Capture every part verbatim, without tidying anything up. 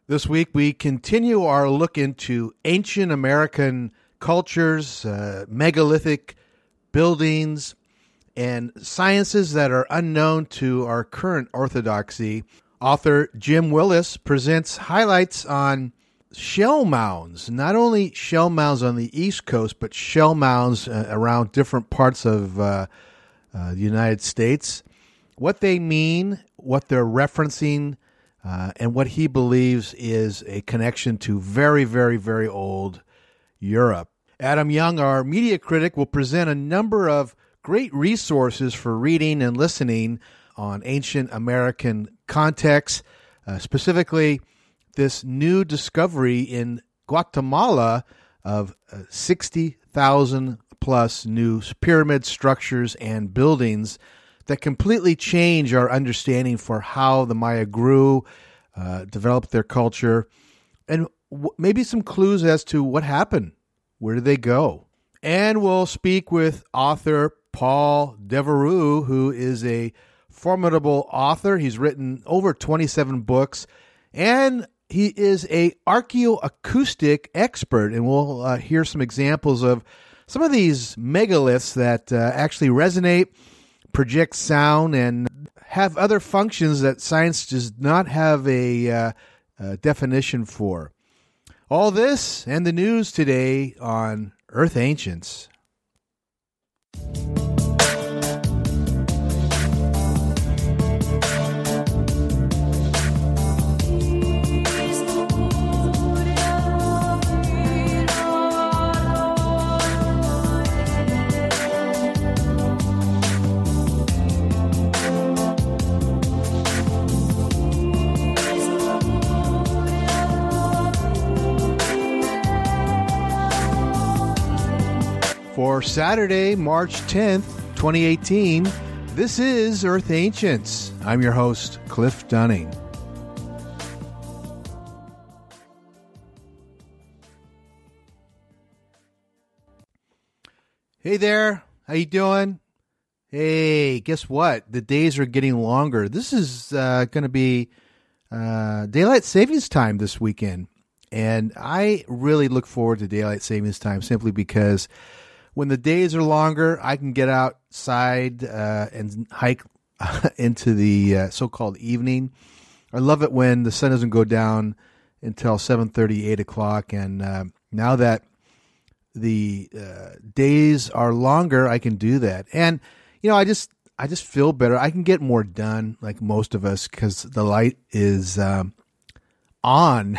This week, we continue our look into ancient American cultures, uh, megalithic buildings, and sciences that are unknown to our current orthodoxy. Author Jim Willis presents highlights on shell mounds, not only shell mounds on the East Coast, but shell mounds uh, around different parts of uh, uh, the United States, what they mean, what they're referencing, Uh, and what he believes is a connection to very, very, very old Europe. Adam Young, our media critic, will present a number of great resources for reading and listening on ancient American contexts, uh, specifically this new discovery in Guatemala of uh, sixty thousand plus new pyramid structures and buildings that completely change our understanding for how the Maya grew, uh, developed their culture, and w- maybe some clues as to what happened. Where did they go? And we'll speak with author Paul Devereaux, who is a formidable author. He's written over twenty-seven books, and he is a archaeoacoustic expert, and we'll uh, hear some examples of some of these megaliths that uh, actually resonate, project sound, and have other functions that science does not have a, uh, a definition for. All this and the news today on Earth Ancients. For Saturday, March tenth, twenty eighteen, this is Earth Ancients. I'm your host, Cliff Dunning. Hey there, how you doing? Hey, guess what? The days are getting longer. This is uh, going to be uh, daylight savings time this weekend, and I really look forward to daylight savings time simply because when the days are longer, I can get outside uh, and hike into the uh, so-called evening. I love it when the sun doesn't go down until seven thirty, eight o'clock. And uh, now that the uh, days are longer, I can do that. And, you know, I just I just feel better. I can get more done, like most of us, because the light is um, on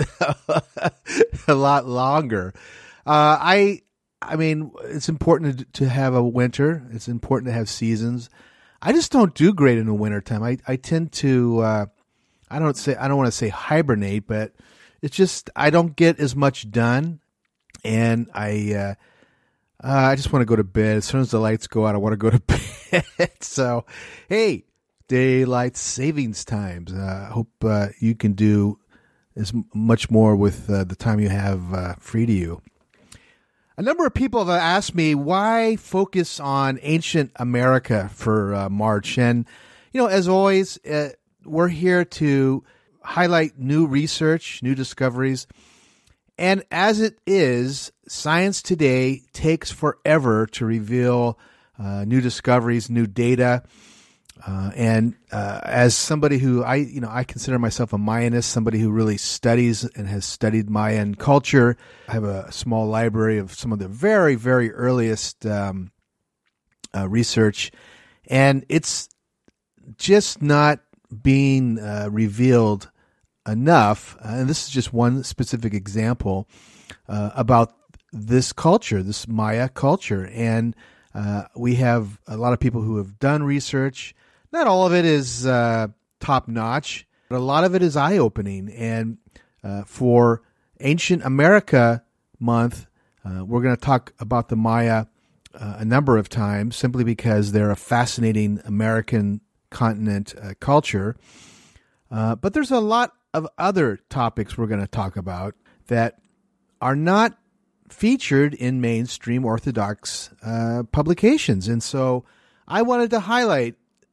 a lot longer. Uh, I... I mean, it's important to have a winter. It's important to have seasons. I just don't do great in the wintertime. I, I tend to, uh, I don't say, I don't want to say hibernate, but it's just, I don't get as much done. And I, uh, uh, I just want to go to bed. As soon as the lights go out, I want to go to bed. So, hey, daylight savings times. Uh, I hope uh, you can do as much more with uh, the time you have uh, free to you. A number of people have asked me why focus on ancient America for uh, March. And, you know, as always, uh, we're here to highlight new research, new discoveries. And as it is, science today takes forever to reveal uh, new discoveries, new data. Uh, and uh, as somebody who I, you know, I consider myself a Mayanist, somebody who really studies and has studied Mayan culture. I have a small library of some of the very, very earliest um, uh, research, and it's just not being uh, revealed enough. Uh, and this is just one specific example uh, about this culture, this Maya culture, and uh, we have a lot of people who have done research. Not all of it is uh, top-notch, but a lot of it is eye-opening. And uh, for Ancient America Month, uh, we're going to talk about the Maya uh, a number of times simply because they're a fascinating American continent uh, culture. Uh, but there's a lot of other topics we're going to talk about that are not featured in mainstream Orthodox uh, publications. And so I wanted to highlight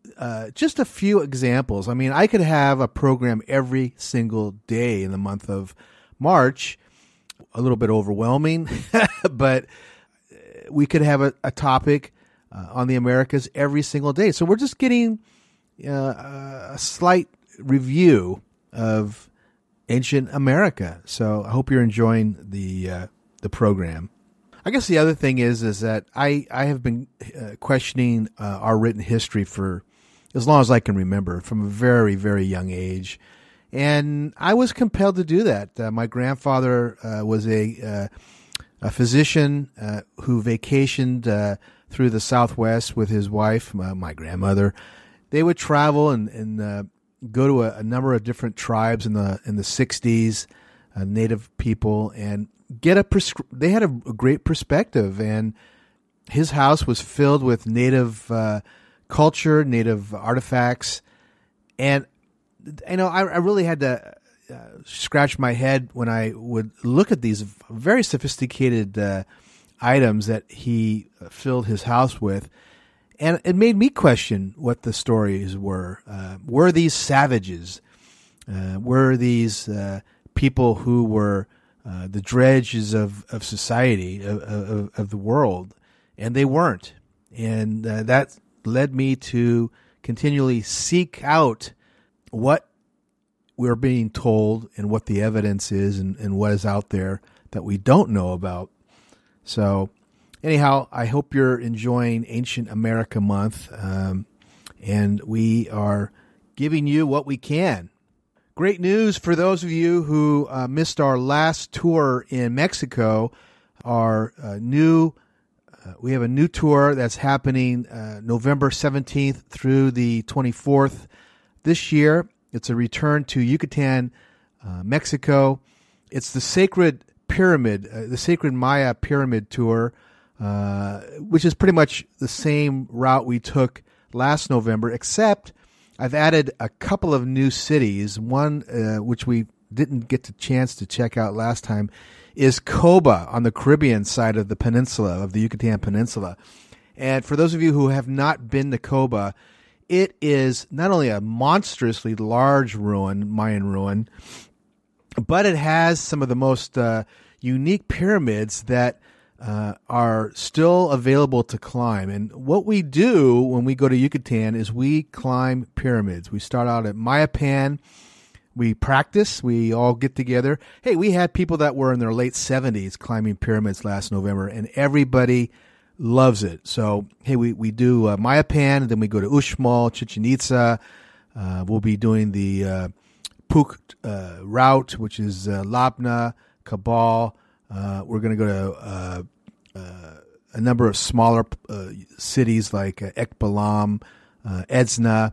uh, just a few examples. I mean, I could have a program every single day in the month of March, a little bit overwhelming, but we could have a, a topic uh, on the Americas every single day. So we're just getting uh, a slight review of ancient America. So I hope you're enjoying the uh, the program. I guess the other thing is is that I, I have been uh, questioning uh, our written history for as long as I can remember, from a very, very young age. And I was compelled to do that. Uh, my grandfather uh, was a uh, a physician uh, who vacationed uh, through the Southwest with his wife, my, my grandmother. They would travel and, and uh, go to a, a number of different tribes in the in the sixties, uh, Native people, and get a prescri- they had a, a great perspective. And his house was filled with Native uh, culture, Native artifacts, and you know I, I really had to uh, scratch my head when I would look at these very sophisticated uh, items that he filled his house with. And it made me question what the stories were. Uh, were these savages? Uh, were these uh, people who were uh, the dredges of, of society, of, of, of the world? And they weren't. And uh, that led me to continually seek out what we're being told and what the evidence is and, and what is out there that we don't know about. So anyhow, I hope you're enjoying Ancient America Month, um, and we are giving you what we can. Great news for those of you who uh, missed our last tour in Mexico. Our uh, new, uh, we have a new tour that's happening uh, November seventeenth through the twenty-fourth this year. It's a return to Yucatan, uh, Mexico. It's the Sacred Pyramid, uh, the Sacred Maya Pyramid Tour, Uh, which is pretty much the same route we took last November, except I've added a couple of new cities. One, uh, which we didn't get the chance to check out last time, is Coba on the Caribbean side of the peninsula, of the Yucatan Peninsula. And for those of you who have not been to Coba, it is not only a monstrously large ruin, Mayan ruin, but it has some of the most uh, unique pyramids that Uh, are still available to climb. And what we do when we go to Yucatan is we climb pyramids. We start out at Mayapan. We practice. We all get together. Hey, we had people that were in their late seventies climbing pyramids last November, and everybody loves it. So, hey, we, we do uh, Mayapan, and then we go to Uxmal, Chichen Itza. Uh, we'll be doing the uh, Puc uh, route, which is uh, Labna, Cabal. Uh, we're going to go to uh, uh, a number of smaller uh, cities like uh, Ekbalam, uh, Edzna.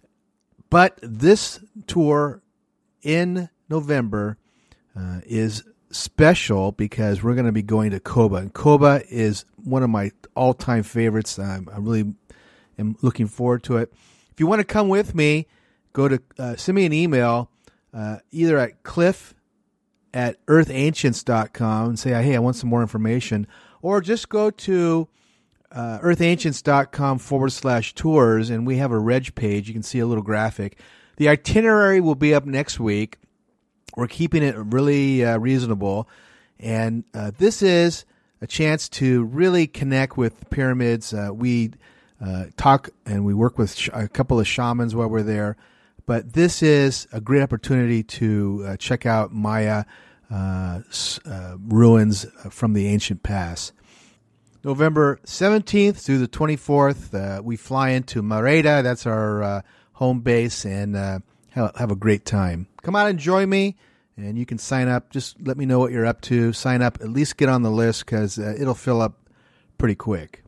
But this tour in November uh, is special because we're going to be going to Coba. And Coba is one of my all-time favorites. I'm, I really am looking forward to it. If you want to come with me, go to uh, send me an email uh, either at Cliff at earth ancients dot com and say, hey, I want some more information. Or just go to uh, earth ancients dot com forward slash tours, and we have a reg page. You can see a little graphic. The itinerary will be up next week. We're keeping it really uh, reasonable. And uh, this is a chance to really connect with pyramids. Uh, we uh, talk and we work with sh- a couple of shamans while we're there. But this is a great opportunity to uh, check out Maya uh, uh, ruins from the ancient past. November seventeenth through the twenty-fourth, uh, we fly into Merida. That's our uh, home base, and uh, have, have a great time. Come out and join me, and you can sign up. Just let me know what you're up to. Sign up. At least get on the list because uh, it'll fill up pretty quick.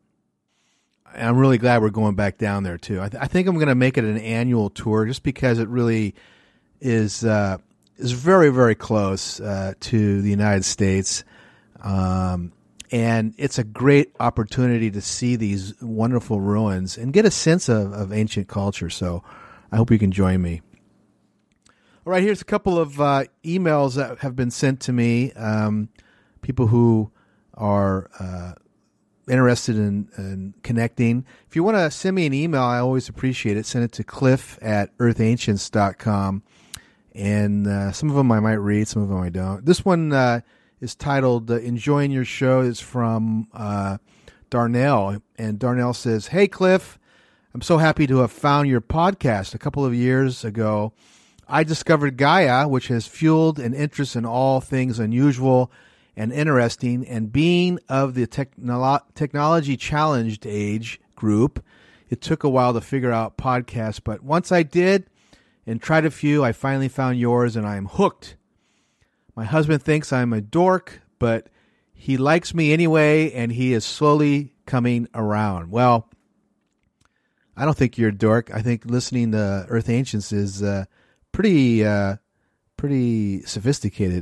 I'm really glad we're going back down there, too. I, th- I think I'm going to make it an annual tour just because it really is uh, is very, very close uh, to the United States. Um, and it's a great opportunity to see these wonderful ruins and get a sense of, of ancient culture. So I hope you can join me. All right, here's a couple of uh, emails that have been sent to me. Um, people who are... Uh, interested in, in connecting, if you want to send me an email, I always appreciate it. Send it to cliff at earth ancients dot com. And uh, some of them I might read, some of them I don't. This one uh, is titled uh, Enjoying Your Show. It's from uh, Darnell. And Darnell says, "Hey, Cliff, I'm so happy to have found your podcast. A couple of years ago, I discovered Gaia, which has fueled an interest in all things unusual and interesting, and being of the technolo- technology-challenged age group, it took a while to figure out podcasts, but once I did and tried a few, I finally found yours, and I am hooked. My husband thinks I'm a dork, but he likes me anyway, and he is slowly coming around." Well, I don't think you're a dork. I think listening to Earth Ancients is uh, pretty, uh, pretty sophisticated.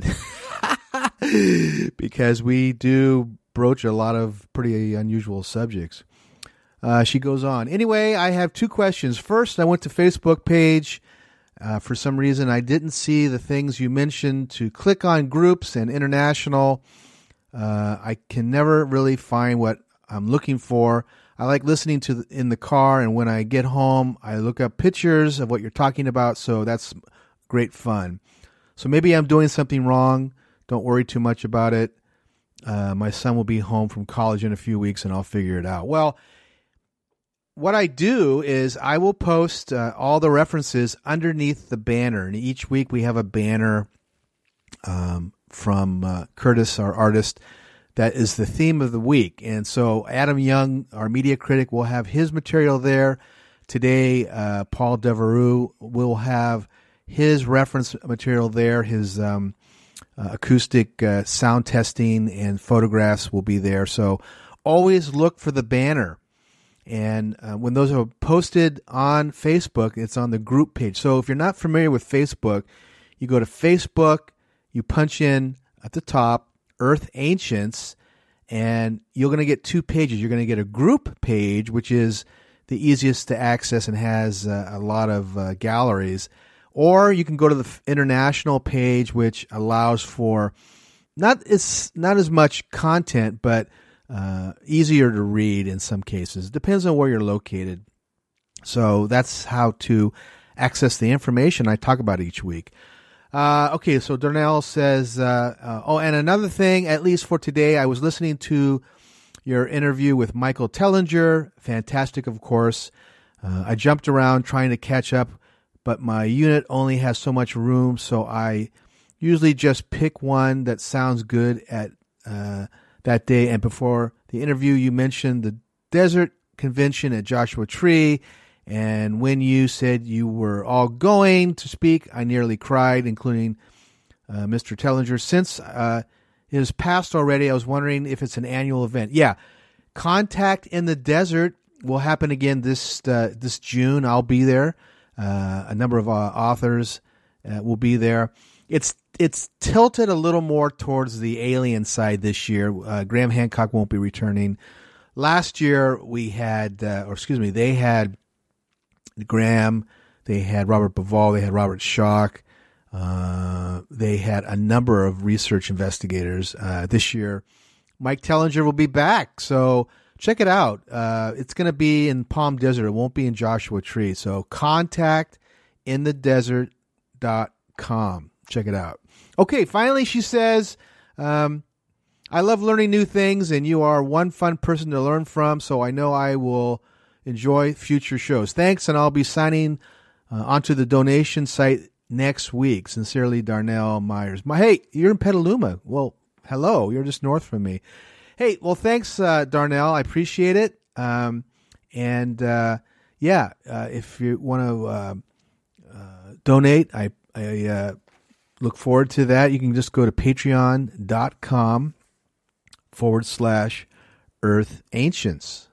Because we do broach a lot of pretty unusual subjects. Uh, she goes on. Anyway, I have two questions. First, I went to Facebook page. Uh, for some reason, I didn't see the things you mentioned to click on groups and international. Uh, I can never really find what I'm looking for. I like listening to the, in the car, and when I get home, I look up pictures of what you're talking about, so that's great fun. So maybe I'm doing something wrong. Don't worry too much about it. Uh, my son will be home from college in a few weeks, and I'll figure it out. Well, what I do is I will post uh, all the references underneath the banner. And each week we have a banner um, from uh, Curtis, our artist, that is the theme of the week. And so Adam Young, our media critic, will have his material there. Today, uh, Paul Devereux will have his reference material there, his um, Uh, acoustic uh, sound testing and photographs will be there. So always look for the banner. And uh, when those are posted on Facebook, it's on the group page. So if you're not familiar with Facebook, you go to Facebook, you punch in at the top, Earth Ancients, and you're going to get two pages. You're going to get a group page, which is the easiest to access and has uh, a lot of uh, galleries. Or you can go to the international page, which allows for not as, not as much content, but uh, easier to read in some cases. Depends on where you're located. So that's how to access the information I talk about each week. Uh, okay, so Darnell says, uh, uh, oh, and another thing, at least for today, I was listening to your interview with Michael Tellinger. Fantastic, of course. Uh, I jumped around trying to catch up, but my unit only has so much room, so I usually just pick one that sounds good at uh, that day. And before the interview, you mentioned the Desert Convention at Joshua Tree, and when you said you were all going to speak, I nearly cried, including uh, Mister Tellinger. Since uh, it has passed already, I was wondering if it's an annual event. Yeah, Contact in the Desert will happen again this uh, this June. I'll be there. Uh, a number of uh, authors uh, will be there. It's it's tilted a little more towards the alien side this year. Uh, Graham Hancock won't be returning. Last year we had, uh, or excuse me, they had Graham, they had Robert Bivol, they had Robert Schock, uh, they had a number of research investigators. Uh, this year, Mike Tellinger will be back, so check it out. Uh, it's going to be in Palm Desert. It won't be in Joshua Tree. So contact in the desert dot com. Check it out. Okay, finally she says, um, I love learning new things, and you are one fun person to learn from, so I know I will enjoy future shows. Thanks, and I'll be signing uh, onto the donation site next week. Sincerely, Darnell Myers. My, hey, you're in Petaluma. Well, hello. You're just north from me. Hey, well, thanks, uh, Darnell. I appreciate it. Um, and, uh, yeah, uh, if you want to uh, uh, donate, I, I uh, look forward to that. You can just go to patreon.com forward slash Earth Ancients.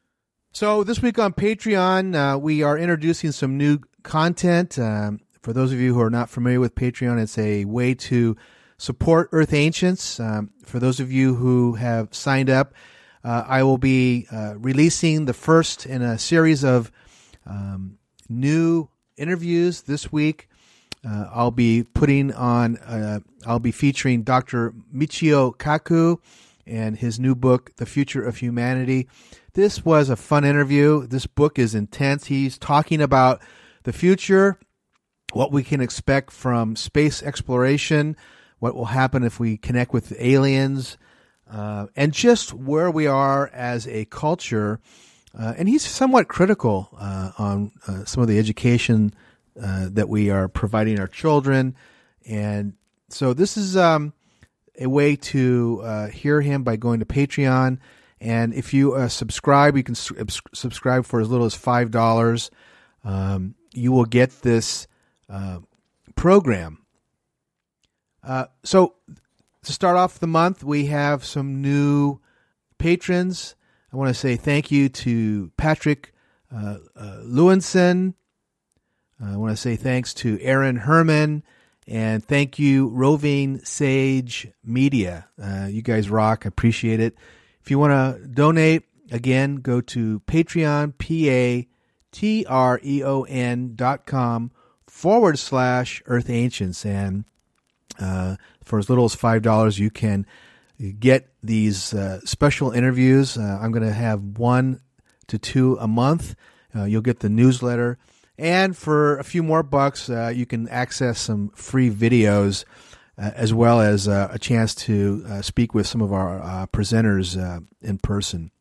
So this week on Patreon, uh, we are introducing some new content. Um, for those of you who are not familiar with Patreon, it's a way to support Earth Ancients. Um, for those of you who have signed up, uh, I will be uh, releasing the first in a series of um, new interviews this week. Uh, I'll be putting on, uh, I'll be featuring Doctor Michio Kaku and his new book, The Future of Humanity. This was a fun interview. This book is intense. He's talking about the future, what we can expect from space exploration, what will happen if we connect with aliens, uh, and just where we are as a culture. Uh, and he's somewhat critical uh, on uh, some of the education uh, that we are providing our children. And so this is um, a way to uh, hear him by going to Patreon. And if you uh, subscribe, you can su- subscribe for as little as five dollars. Um, you will get this uh, program. Uh, so to start off the month, we have some new patrons. I want to say thank you to Patrick uh, uh, Lewinson. Uh, I want to say thanks to Aaron Herman. And thank you, Roving Sage Media. Uh, you guys rock. I appreciate it. If you want to donate, again, go to Patreon, P-A-T-R-E-O-N dot com forward slash Earth Ancients. And uh, for as little as five dollars, you can get these uh, special interviews. Uh, I'm going to have one to two a month. Uh, you'll get the newsletter. And for a few more bucks, uh, you can access some free videos uh, as well as uh, a chance to uh, speak with some of our uh, presenters uh, in person.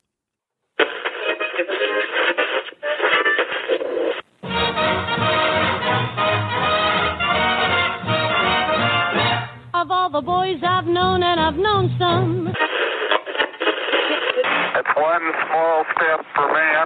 Of all the boys I've known, and I've known some. It's one small step for man,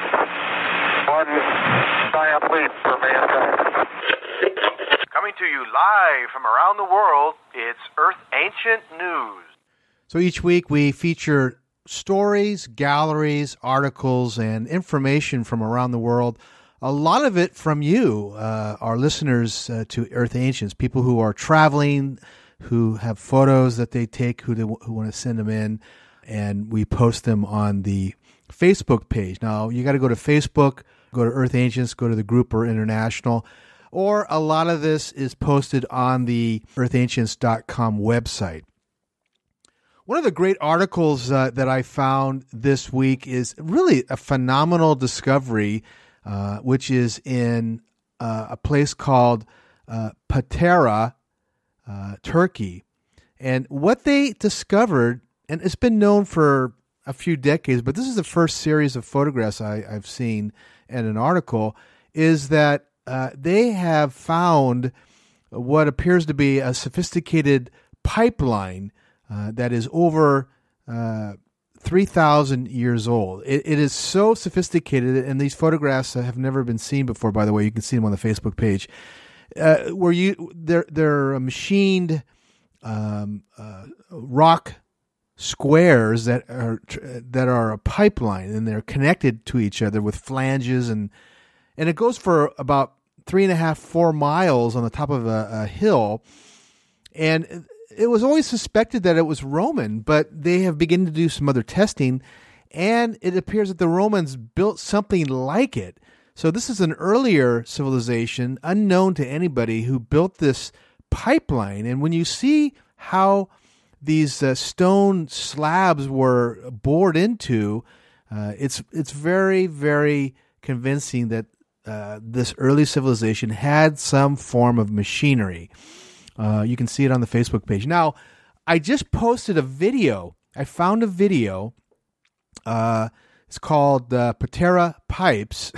one giant leap for mankind. Coming to you live from around the world, it's Earth Ancient News. So each week we feature stories, galleries, articles, and information from around the world. A lot of it from you, uh, our listeners uh, to Earth Ancients, people who are traveling, who have photos that they take, who, they, who want to send them in, and we post them on the Facebook page. Now, you got to go to Facebook, go to Earth Ancients, go to the Grouper International, or a lot of this is posted on the earth ancients dot com website. One of the great articles uh, that I found this week is really a phenomenal discovery, uh, which is in uh, a place called uh, Patara, uh, Turkey. And what they discovered, and it's been known for a few decades, but this is the first series of photographs I, I've seen in an article, is that uh, they have found what appears to be a sophisticated pipeline uh, that is over uh, three thousand years old. It, it is so sophisticated, and these photographs have never been seen before, by the way. You can see them on the Facebook page. Uh, where you they're, they're machined um, uh, rock squares that are that are a pipeline, and they're connected to each other with flanges, and and it goes for about three and a half, four miles on the top of a, a hill. And it was always suspected that it was Roman, but they have begun to do some other testing, and it appears that the Romans built something like it. So this is an earlier civilization, unknown to anybody, who built this pipeline. And when you see how these uh, stone slabs were bored into, uh, it's it's very, very convincing that uh, this early civilization had some form of machinery. Uh, you can see it on the Facebook page. Now, I just posted a video. I found a video. Uh, it's called uh, Patara Pipes,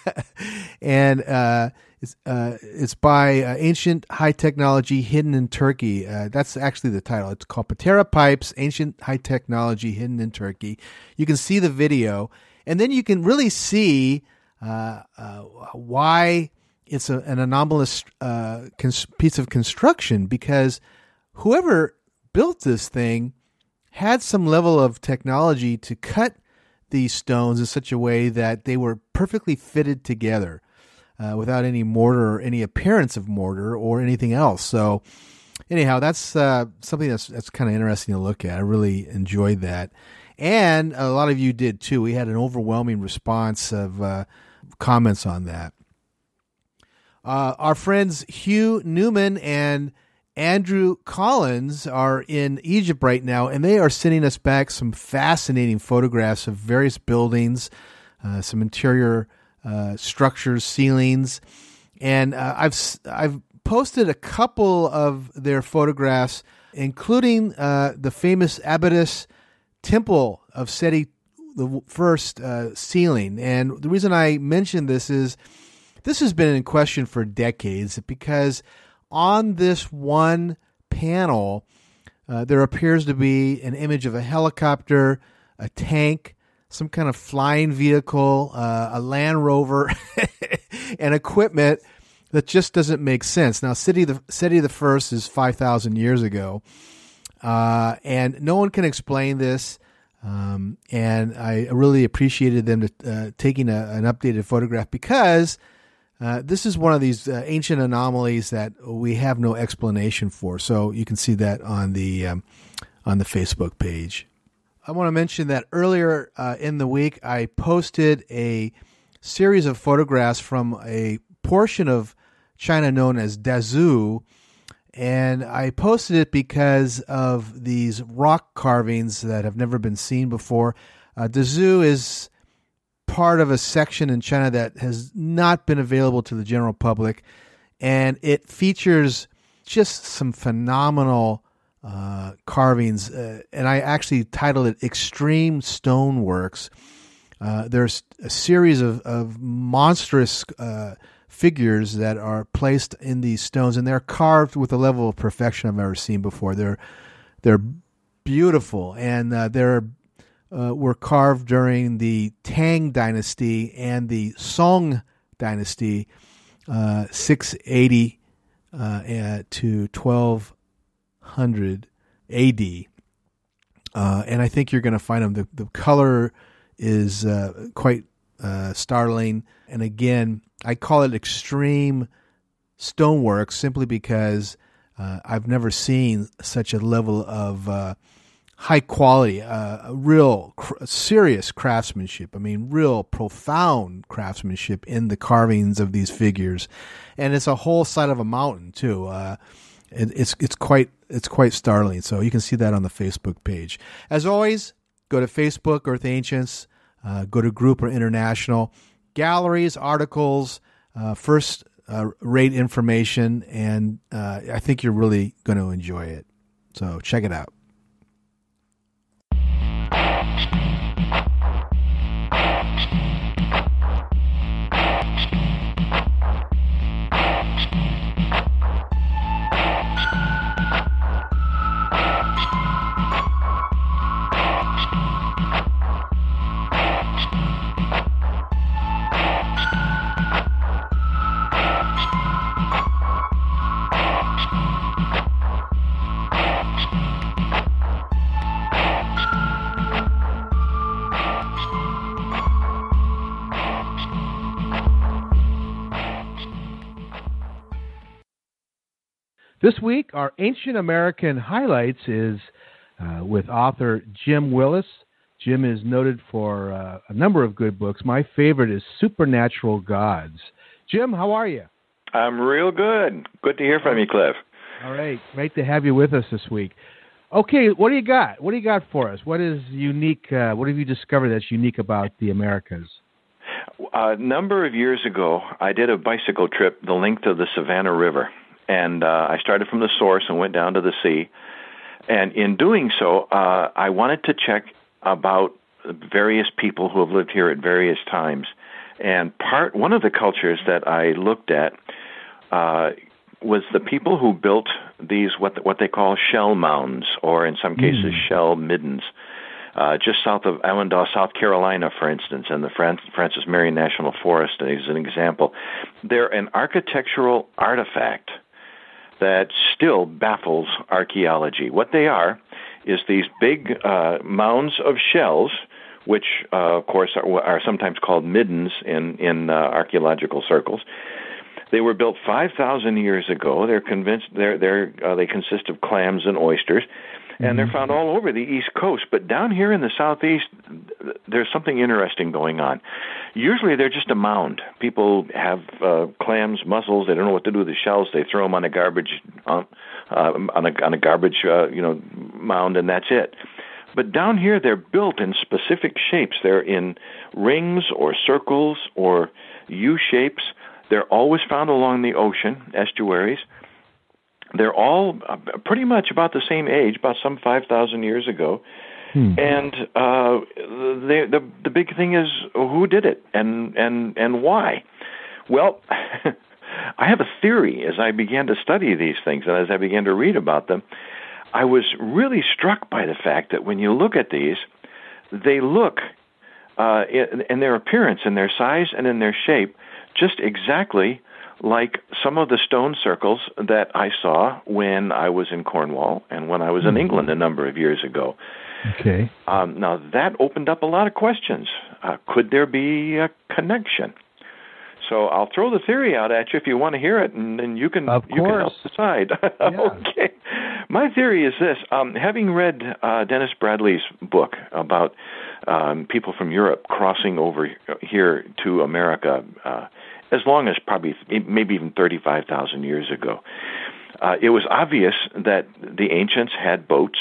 and uh, it's uh, it's by uh, Ancient High Technology Hidden in Turkey. Uh, that's actually the title. It's called Patara Pipes, Ancient High Technology Hidden in Turkey. You can see the video, and then you can really see uh, uh, why it's a, an anomalous uh, cons- piece of construction, because whoever built this thing had some level of technology to cut these stones in such a way that they were perfectly fitted together uh, without any mortar or any appearance of mortar or anything else. So anyhow, that's uh, something that's that's kind of interesting to look at. I really enjoyed that. And a lot of you did too. We had an overwhelming response of uh, comments on that. Uh, our friends Hugh Newman and Andrew Collins are in Egypt right now, and they are sending us back some fascinating photographs of various buildings, uh, some interior uh, structures, ceilings, and uh, I've I've posted a couple of their photographs, including uh, the famous Abydos Temple of Seti the first uh, ceiling. And the reason I mention this is this has been in question for decades, because on this one panel, uh, there appears to be an image of a helicopter, a tank, some kind of flying vehicle, uh, a Land Rover, and equipment that just doesn't make sense. Now, Seti the Seti the First is five thousand years ago, uh, and no one can explain this. Um, and I really appreciated them to, uh, taking a, an updated photograph, because uh, this is one of these uh, ancient anomalies that we have no explanation for. So you can see that on the um, on the Facebook page. I want to mention that earlier uh, in the week, I posted a series of photographs from a portion of China known as Dazhou, and I posted it because of these rock carvings that have never been seen before. Uh, Dazhou is part of a section in China that has not been available to the general public, and it features just some phenomenal uh, carvings, uh, and I actually titled it Extreme Stoneworks. Uh, there's a series of, of monstrous uh, figures that are placed in these stones, and they're carved with a level of perfection I've never seen before. They're they're beautiful, and uh, they're uh, were carved during the Tang Dynasty and the Song Dynasty, uh, six eighty uh, to twelve hundred A D. Uh, and I think you're going to find them. The, the color is uh, quite uh, startling, and again, I call it extreme stonework simply because uh, I've never seen such a level of uh, high quality, uh, real cr- serious craftsmanship. I mean, real profound craftsmanship in the carvings of these figures, and it's a whole side of a mountain too. Uh, it, it's it's quite it's quite startling. So you can see that on the Facebook page. As always, go to Facebook, Earth Ancients. Uh, go to Group or International. Galleries, articles, uh, first uh, rate information, and uh, I think you're really going to enjoy it. So check it out. This week, our Ancient American Highlights is uh, with author Jim Willis. Jim is noted for uh, a number of good books. My favorite is Supernatural Gods. Jim, how are you? I'm real good. Good to hear from you, Cliff. All right. Great to have you with us this week. Okay, what do you got? What do you got for us? What is unique? Uh, what have you discovered that's unique about the Americas? A number of years ago, I did a bicycle trip the length of the Savannah River. And uh, I started from the source and went down to the sea. And in doing so, uh, I wanted to check about various people who have lived here at various times. And part one of the cultures that I looked at uh, was the people who built these what what they call shell mounds, or in some cases mm. shell middens, uh, just south of Allendale, South Carolina, for instance, and the Fran- Francis Marion National Forest is an example. They're an architectural artifact that still baffles archaeology. What they are is these big uh, mounds of shells, which, uh, of course, are, are sometimes called middens in, in uh, archaeological circles. They were built five thousand years ago. They're convinced they're, they're, uh, they consist of clams and oysters. and mm-hmm. they're found all over the East Coast. But down here in the Southeast, there's something interesting going on. Usually they're just a mound. People have uh, clams, mussels. They don't know what to do with the shells. They throw them on a garbage uh, uh, on a on a garbage uh, you know mound, and that's it. But down here, they're built in specific shapes. They're in rings or circles or U shapes. They're always found along the ocean, estuaries. They're all pretty much about the same age, about some five thousand years ago. Hmm. And uh, the, the the big thing is who did it and, and, and why? Well, I have a theory as I began to study these things and as I began to read about them. I was really struck by the fact that when you look at these, they look uh, in, in their appearance, in their size, and in their shape, just exactly like some of the stone circles that I saw when I was in Cornwall and when I was in England a number of years ago. Okay. Um, now, that opened up a lot of questions. Uh, could there be a connection? So I'll throw the theory out at you if you want to hear it, and then you can of you can help decide. Yeah. Okay. My theory is this: um, having read uh, Dennis Bradley's book about um, people from Europe crossing over here to America, uh, as long as probably maybe even thirty-five thousand years ago, uh, it was obvious that the ancients had boats.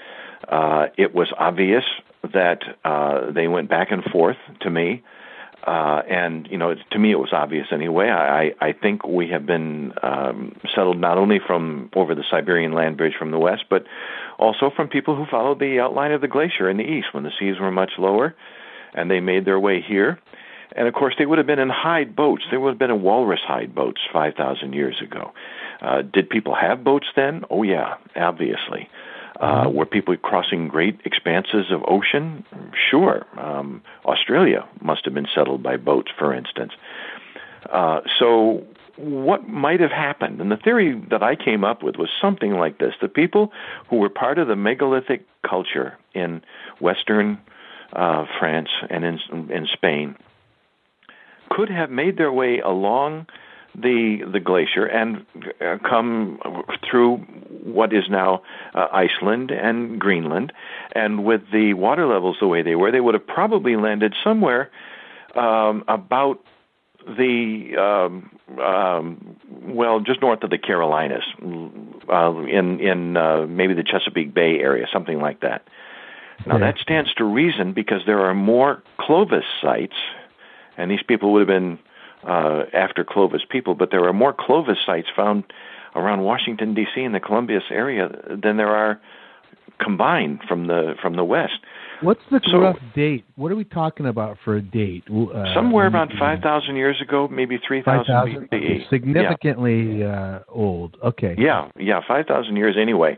Uh, it was obvious that uh, they went back and forth to me. Uh, and, you know, to me it was obvious anyway. I, I think we have been um, settled not only from over the Siberian land bridge from the west, but also from people who followed the outline of the glacier in the east when the seas were much lower, and they made their way here. And, of course, they would have been in hide boats. There would have been in walrus hide boats five thousand years ago. Uh, did people have boats then? Oh, yeah, obviously. Uh, were people crossing great expanses of ocean? Sure. Um, Australia must have been settled by boats, for instance. Uh, so what might have happened? And the theory that I came up with was something like this. The people who were part of the megalithic culture in Western uh, France and in, in Spain could have made their way along the the glacier and uh, come through what is now uh, Iceland and Greenland, and with the water levels the way they were, they would have probably landed somewhere um, about the um, um, well, just north of the Carolinas, uh, in in uh, maybe the Chesapeake Bay area, something like that. Now yeah. That stands to reason because there are more Clovis sites, and these people would have been Uh, after Clovis people, but there are more Clovis sites found around Washington, D C and the Columbus area than there are combined from the from the West. What's the so, rough date? What are we talking about for a date? Uh, somewhere around five thousand years ago, maybe three thousand B C E. Significantly yeah. uh, old. Okay. Yeah, yeah, five thousand years anyway.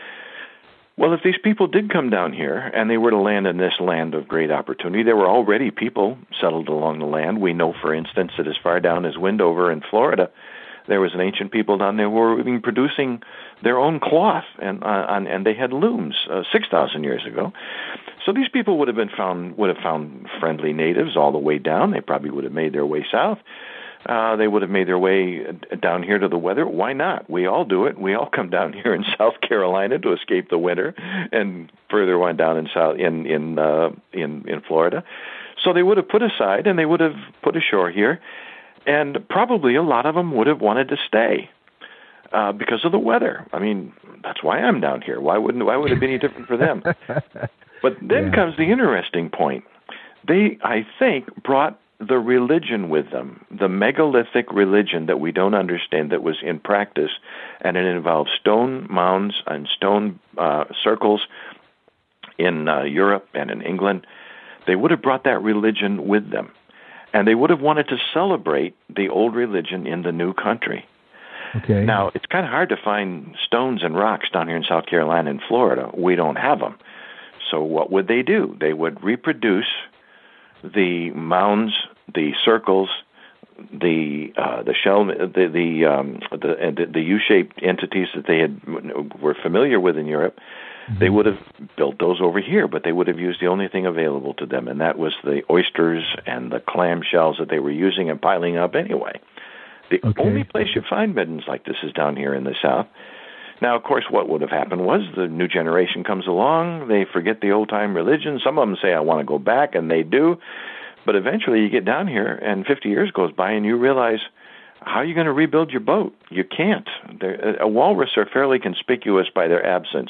Well, if these people did come down here and they were to land in this land of great opportunity, there were already people settled along the land. We know, for instance, that as far down as Windover in Florida, there was an ancient people down there who were even producing their own cloth, and uh, and they had looms uh, six thousand years ago. So these people would have been found would have found friendly natives all the way down. They probably would have made their way south. Uh, they would have made their way down here to the weather. Why not? We all do it. We all come down here in South Carolina to escape the winter, and further on down in South in in uh, in in Florida. So they would have put aside, and they would have put ashore here, and probably a lot of them would have wanted to stay uh, because of the weather. I mean, that's why I'm down here. Why wouldn't? Why would it be any different for them? But then yeah. comes the interesting point. They, I think, brought the religion with them, the megalithic religion that we don't understand, that was in practice, and it involved stone mounds and stone uh, circles in uh, Europe and in England. They would have brought that religion with them, and they would have wanted to celebrate the old religion in the new country. Okay. Now, it's kind of hard to find stones and rocks down here in South Carolina and Florida. We don't have them. So what would they do? They would reproduce the mounds, the circles, the uh, the shell, the the um, the, the U-shaped entities that they had were familiar with in Europe. Mm-hmm. They would have built those over here, but they would have used the only thing available to them, and that was the oysters and the clam shells that they were using and piling up anyway. The okay. only place you find middens like this is down here in the South. Now, of course, what would have happened was the new generation comes along, they forget the old-time religion. Some of them say, I want to go back, and they do. But eventually you get down here, and fifty years goes by, and you realize, how are you going to rebuild your boat? You can't. They're, uh, walrus are fairly conspicuous by their absence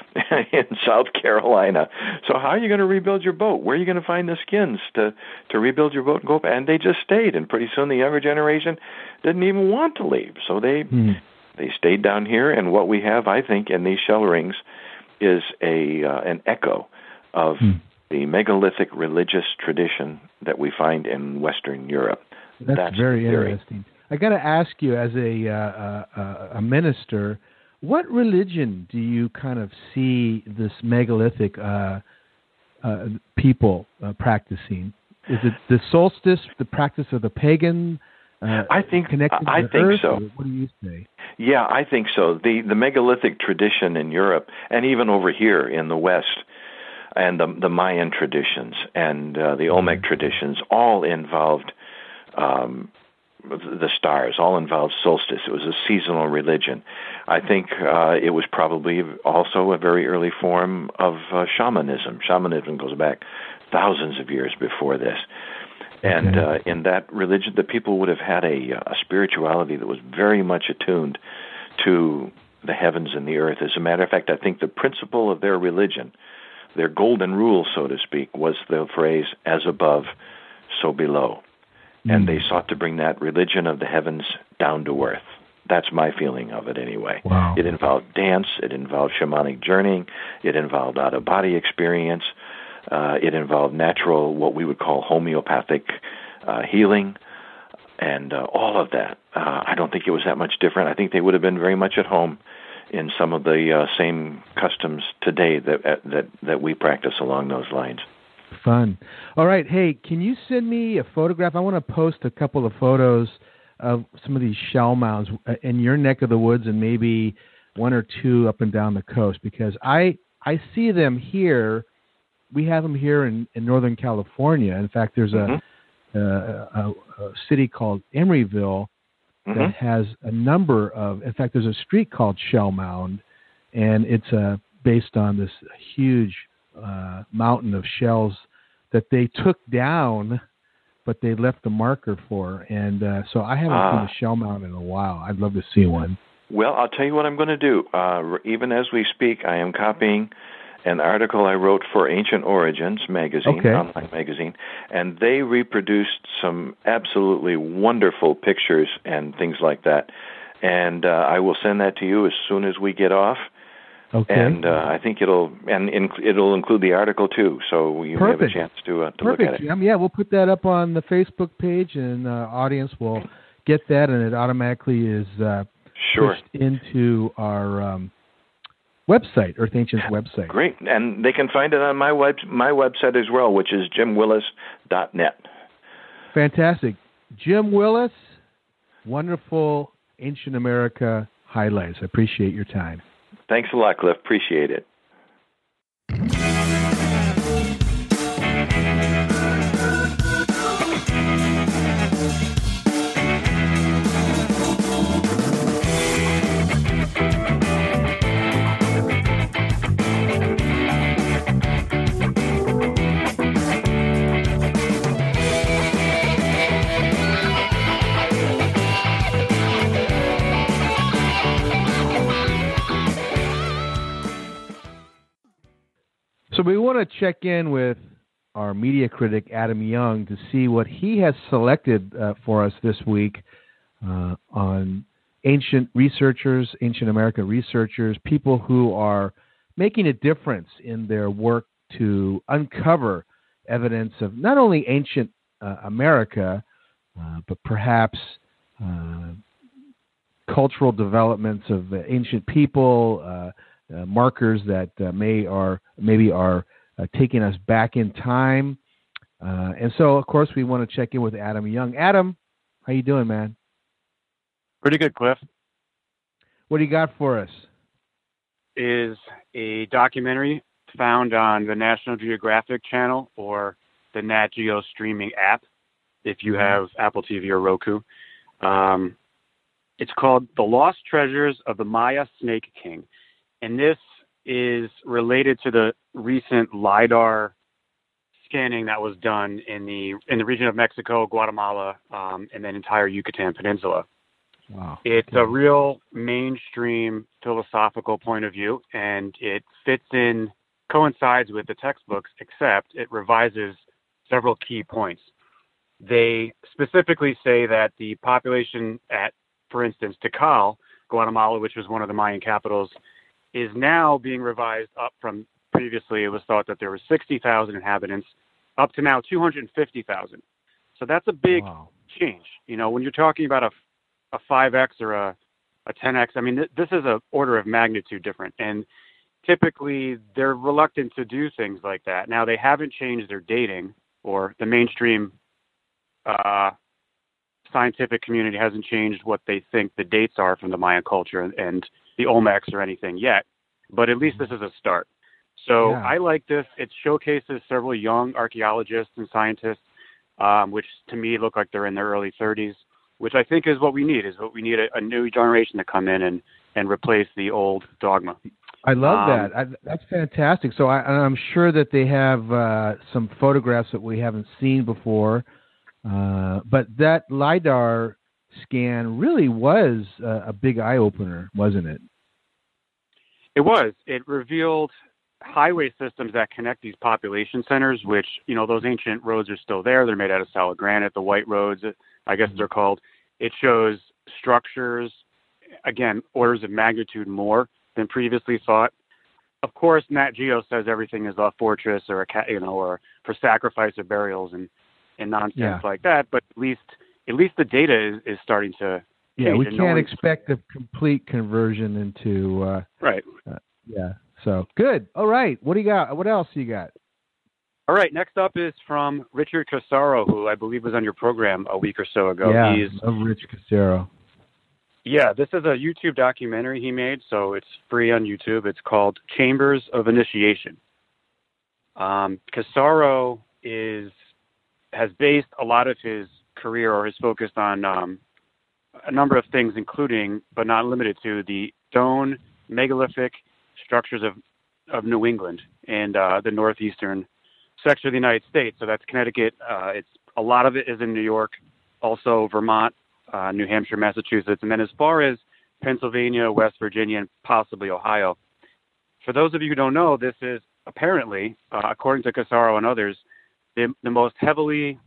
in South Carolina. So how are you going to rebuild your boat? Where are you going to find the skins to, to rebuild your boat and go back? And they just stayed, and pretty soon the younger generation didn't even want to leave. So they mm. they stayed down here, and what we have, I think, in these shell rings is a uh, an echo of mm. the megalithic religious tradition that we find in Western Europe. That's, That's very interesting. I got to ask you, as a uh, uh, a minister, what religion do you kind of see this megalithic uh, uh, people uh, practicing? Is it the solstice, the practice of the pagan? Uh, I think connected I to think Earth, so. What do you say? Yeah, I think so. The the megalithic tradition in Europe, and even over here in the West, and the the Mayan traditions and uh, the Olmec mm-hmm. traditions, all involved. Um, the stars, all involved solstice. It was a seasonal religion. I think uh, it was probably also a very early form of uh, shamanism. Shamanism goes back thousands of years before this. And uh, in that religion, the people would have had a, a spirituality that was very much attuned to the heavens and the earth. As a matter of fact, I think the principle of their religion, their golden rule, so to speak, was the phrase, as above, so below. And they sought to bring that religion of the heavens down to earth. That's my feeling of it anyway. Wow. It involved dance. It involved shamanic journeying. It involved out-of-body experience. Uh, it involved natural, what we would call homeopathic uh, healing, and uh, all of that. Uh, I don't think it was that much different. I think they would have been very much at home in some of the uh, same customs today that that that we practice along those lines. Fun. All right. Hey, can you send me a photograph? I want to post a couple of photos of some of these shell mounds in your neck of the woods, and maybe one or two up and down the coast, because I I see them here. We have them here in, in Northern California. In fact, there's mm-hmm. a, a, a city called Emeryville mm-hmm. that has a number of. In fact, there's a street called Shell Mound, and it's uh, based on this huge Uh, mountain of shells that they took down, but they left a marker for. And uh, so I haven't ah. seen a shell mound in a while. I'd love to see one. Well, I'll tell you what I'm going to do. Uh, even as we speak, I am copying an article I wrote for Ancient Origins magazine, okay. online magazine, and they reproduced some absolutely wonderful pictures and things like that. And uh, I will send that to you as soon as we get off. Okay. And uh, I think it'll and in, it'll include the article too, so you Perfect. have a chance to uh, to Perfect. look at it. Um, yeah, we'll put that up on the Facebook page, and uh, audience will get that, and it automatically is uh, sure. pushed into our um, website, Earth Ancients website. Great, and they can find it on my web my website as well, which is jim willis dot net. Fantastic, Jim Willis. Wonderful Ancient America highlights. I appreciate your time. Thanks a lot, Cliff. Appreciate it. So we want to check in with our media critic, Adam Young, to see what he has selected uh, for us this week uh, on ancient researchers, ancient American researchers, people who are making a difference in their work to uncover evidence of not only ancient uh, America, uh, but perhaps uh, cultural developments of uh, ancient people, uh, Uh, markers that uh, may are maybe are uh, taking us back in time, uh, and so of course we want to check in with Adam Young. Adam, how you doing, man? Pretty good, Cliff. What do you got for us? Is a documentary found on the National Geographic Channel or the Nat Geo streaming app, if you have Apple T V or Roku. Um, it's called The Lost Treasures of the Maya Snake King. And this is related to the recent LiDAR scanning that was done in the in the region of Mexico, Guatemala, um, and then entire Yucatan Peninsula. Wow. It's a real mainstream philosophical point of view, and it fits in, coincides with the textbooks, except it revises several key points. They specifically say that the population at, for instance, Tikal, Guatemala, which was one of the Mayan capitals, is now being revised up from previously it was thought that there were sixty thousand inhabitants up to now two hundred fifty thousand. So that's a big Wow. change. You know, when you're talking about a, a five X or a, a ten X, I mean, th- this is an order of magnitude different. And typically they're reluctant to do things like that. Now, they haven't changed their dating, or the mainstream uh, scientific community hasn't changed what they think the dates are from the Mayan culture and, and the Olmecs or anything yet, but at least this is a start. So Yeah. I like this. It showcases several young archaeologists and scientists, um, which to me look like they're in their early thirties, which I think is what we need, is what we need a, a new generation to come in and, and replace the old dogma. I love Um, that. I, that's fantastic. So I, I'm sure that they have uh, some photographs that we haven't seen before. Uh, but that LiDAR scan really was uh, a big eye-opener, wasn't it? It was. It revealed highway systems that connect these population centers, which, you know, those ancient roads are still there. They're made out of solid granite, the white roads, I guess they're called. It shows structures, again, orders of magnitude more than previously thought. Of course, Nat Geo says everything is a fortress or a, you know, or for sacrifice or burials and, and nonsense Yeah. like that. But at least, at least the data is, is starting to Yeah, change we and can't knowing- expect a complete conversion into uh, Right. uh, yeah. So good. All right. What do you got? What else you got? All right. Next up is from Richard Casaro, who I believe was on your program a week or so ago. yeah, He's of Rich Casero. Yeah, this is a YouTube documentary he made, so it's free on YouTube. It's called Chambers of Initiation. Um, Casaro is has based a lot of his career, or is focused on um, a number of things, including, but not limited to, the stone megalithic structures of, of New England and uh, the northeastern section of the United States. So that's Connecticut. Uh, it's a lot of it is in New York, also Vermont, Uh, New Hampshire, Massachusetts, and then as far as Pennsylvania, West Virginia, and possibly Ohio. For those of you who don't know, this is apparently, uh, according to Casaro and others, the, the most heavily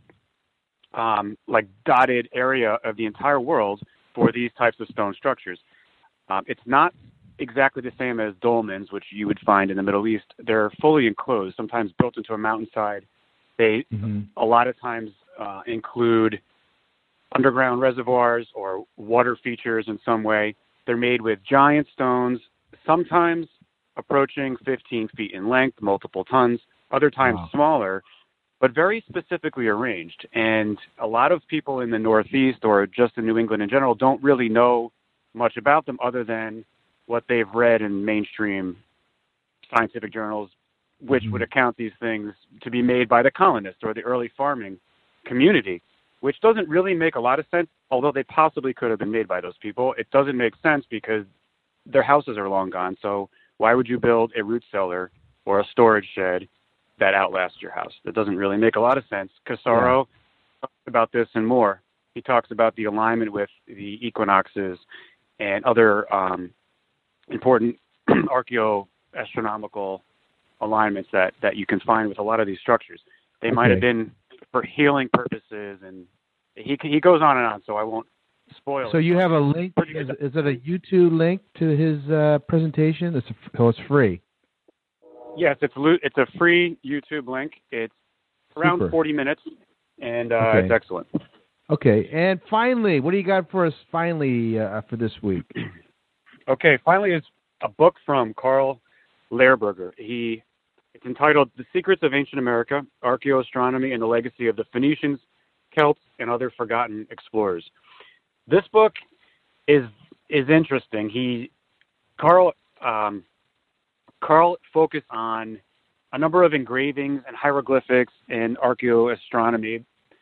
um, like dotted area of the entire world for these types of stone structures. Um, it's not exactly the same as dolmens, which you would find in the Middle East. They're fully enclosed, sometimes built into a mountainside. They Mm-hmm. a lot of times uh, include underground reservoirs or water features in some way. They're made with giant stones, sometimes approaching fifteen feet in length, multiple tons, other times Wow. smaller, but very specifically arranged. And a lot of people in the Northeast or just in New England in general don't really know much about them other than what they've read in mainstream scientific journals, which Mhm. would account these things to be made by the colonists or the early farming community, which doesn't really make a lot of sense, although they possibly could have been made by those people. It doesn't make sense because their houses are long gone. So why would you build a root cellar or a storage shed that outlasts your house? That doesn't really make a lot of sense. Casaro talks about this and more. He talks about the alignment with the equinoxes and other um, important archaeoastronomical alignments that, that you can find with a lot of these structures. They might have Okay. been for healing purposes, and he he goes on and on, so I won't spoil So it. you have a link. Pretty Is, good. is it a YouTube link to his uh, presentation? It's a, oh, it's free. Yes, it's lo- it's a free YouTube link. It's around Super. forty minutes, and uh, Okay. it's excellent. Okay, and finally, what do you got for us? Finally, uh, for this week. Okay, finally, is a book from Carl Lehrberger. He it's entitled "The Secrets of Ancient America: Archaeoastronomy and the Legacy of the Phoenicians, Celts, and Other Forgotten Explorers." This book is is interesting. He Carl um, Carl focused on a number of engravings and hieroglyphics and archaeoastronomy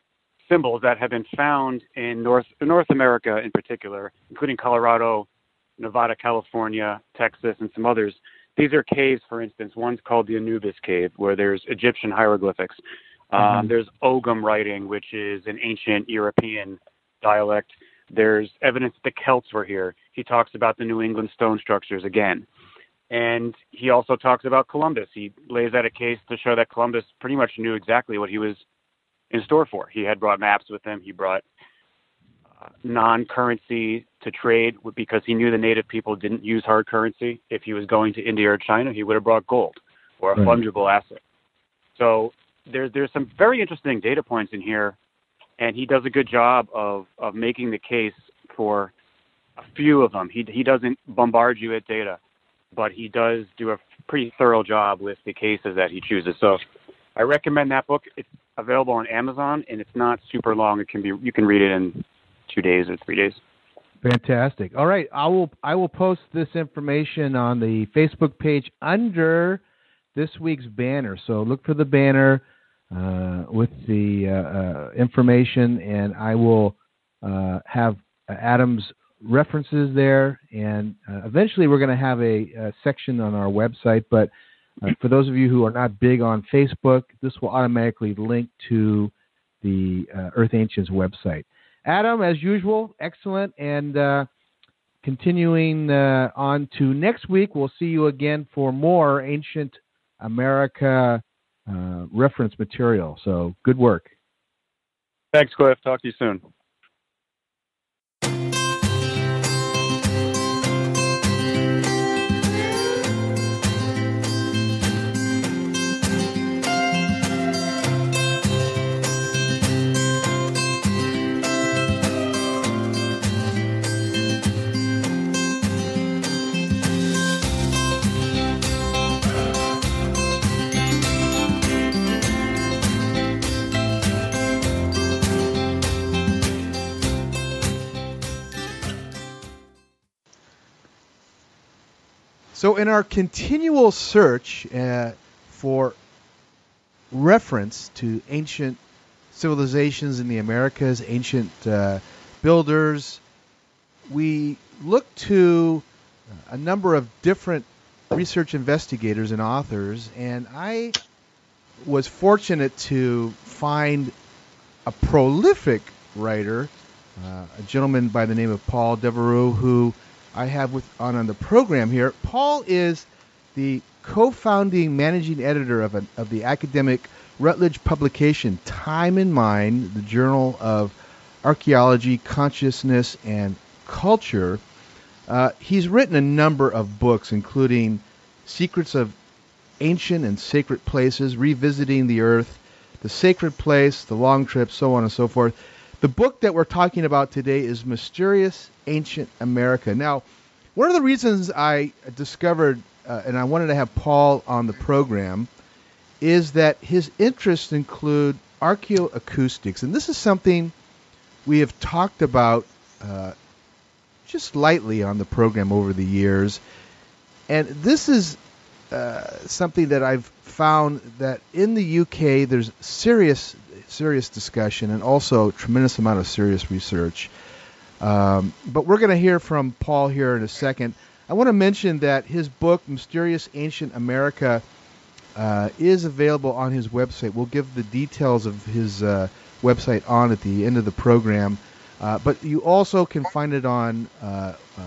symbols that have been found in North North America in particular, including Colorado, Nevada, California, Texas, and some others. These are caves, for instance. One's called the Anubis Cave, where there's Egyptian hieroglyphics. Um, mm-hmm. There's Ogham writing, which is an ancient European dialect. There's evidence that the Celts were here. He talks about the New England stone structures again. And he also talks about Columbus. He lays out a case to show that Columbus pretty much knew exactly what he was in store for. He had brought maps with him. He brought uh, non-currency to trade because he knew the native people didn't use hard currency. If he was going to India or China, he would have brought gold or a right. fungible asset. So there, there's some very interesting data points in here, and he does a good job of, of making the case for a few of them. He, he doesn't bombard you with data, but he does do a pretty thorough job with the cases that he chooses. So I recommend that book. It's available on Amazon, and it's not super long. It can be you can read it in two days or three days. Fantastic. All right, I will I will post this information on the Facebook page under this week's banner. So look for the banner uh, with the uh, uh, information, and I will uh, have Adam's references there. And uh, eventually, we're going to have a, a section on our website. But uh, for those of you who are not big on Facebook, this will automatically link to the uh, Earth Ancients website. Adam, as usual, excellent. And uh, continuing uh, on to next week, we'll see you again for more Ancient America uh, reference material. So good work. Thanks, Cliff. Talk to you soon. So in our continual search uh, for reference to ancient civilizations in the Americas, ancient uh, builders, we look to a number of different research investigators and authors, and I was fortunate to find a prolific writer, uh, a gentleman by the name of Paul Devereaux, who I have with on, on the program here. Paul is the co-founding managing editor of, a, of the academic Rutledge publication Time and Mind, the Journal of Archaeology, Consciousness, and Culture. Uh, he's written a number of books, including Secrets of Ancient and Sacred Places, Revisiting the Earth, The Sacred Place, The Long Trip, so on and so forth. The book that we're talking about today is Mysterious Ancient America. Now, one of the reasons I discovered, uh, and I wanted to have Paul on the program, is that his interests include archaeoacoustics. And this is something we have talked about uh, just lightly on the program over the years. And this is uh, something that I've found that in the U K there's serious serious discussion and also a tremendous amount of serious research. Um, but we're going to hear from Paul here in a second. I want to mention that his book, Mysterious Ancient America, uh, is available on his website. We'll give the details of his uh, website on at the end of the program. Uh, but you also can find it on uh, uh,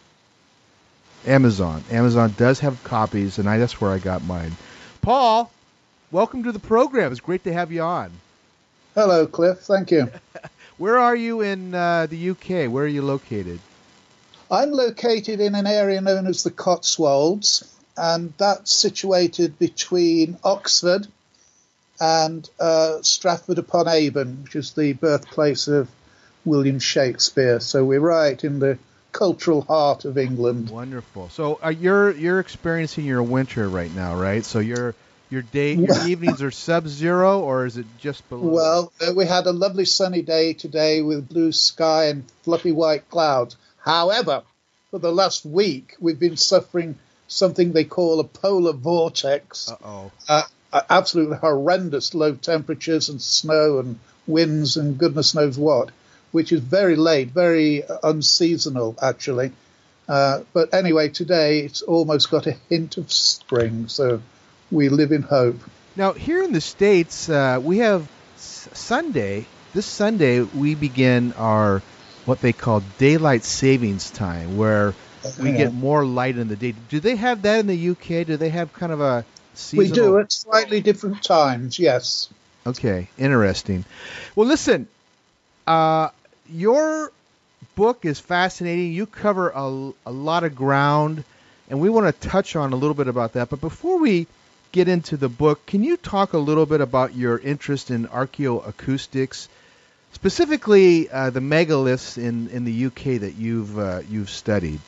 Amazon. Amazon does have copies, and I, that's where I got mine. Paul, welcome to the program. It's great to have you on. Hello, Cliff. Thank you. Where are you in uh, the U K? Where are you located? I'm located in an area known as the Cotswolds, and that's situated between Oxford and uh, Stratford-upon-Avon, which is the birthplace of William Shakespeare. So we're right in the cultural heart of England. Wonderful. So uh, you're you're experiencing your winter right now, right? So you're Your day, your evenings are sub-zero, or is it just below? Well, uh, we had a lovely sunny day today with blue sky and fluffy white clouds. However, for the last week, we've been suffering something they call a polar vortex. Uh-oh. Uh, absolutely horrendous low temperatures and snow and winds and goodness knows what, which is very late, very unseasonal, actually. Uh, but anyway, today it's almost got a hint of spring, so we live in hope. Now, here in the States, uh, we have s- Sunday. This Sunday, we begin our what they call daylight savings time, where we get more light in the day. Do they have that in the U K? Do they have kind of a seasonal... We do at slightly different times, yes. Okay, interesting. Well, listen, uh, your book is fascinating. You cover a, a lot of ground, and we want to touch on a little bit about that. But before we get into the book, can you talk a little bit about your interest in archaeoacoustics, specifically uh, the megaliths in, in the U K that you've uh, you've studied?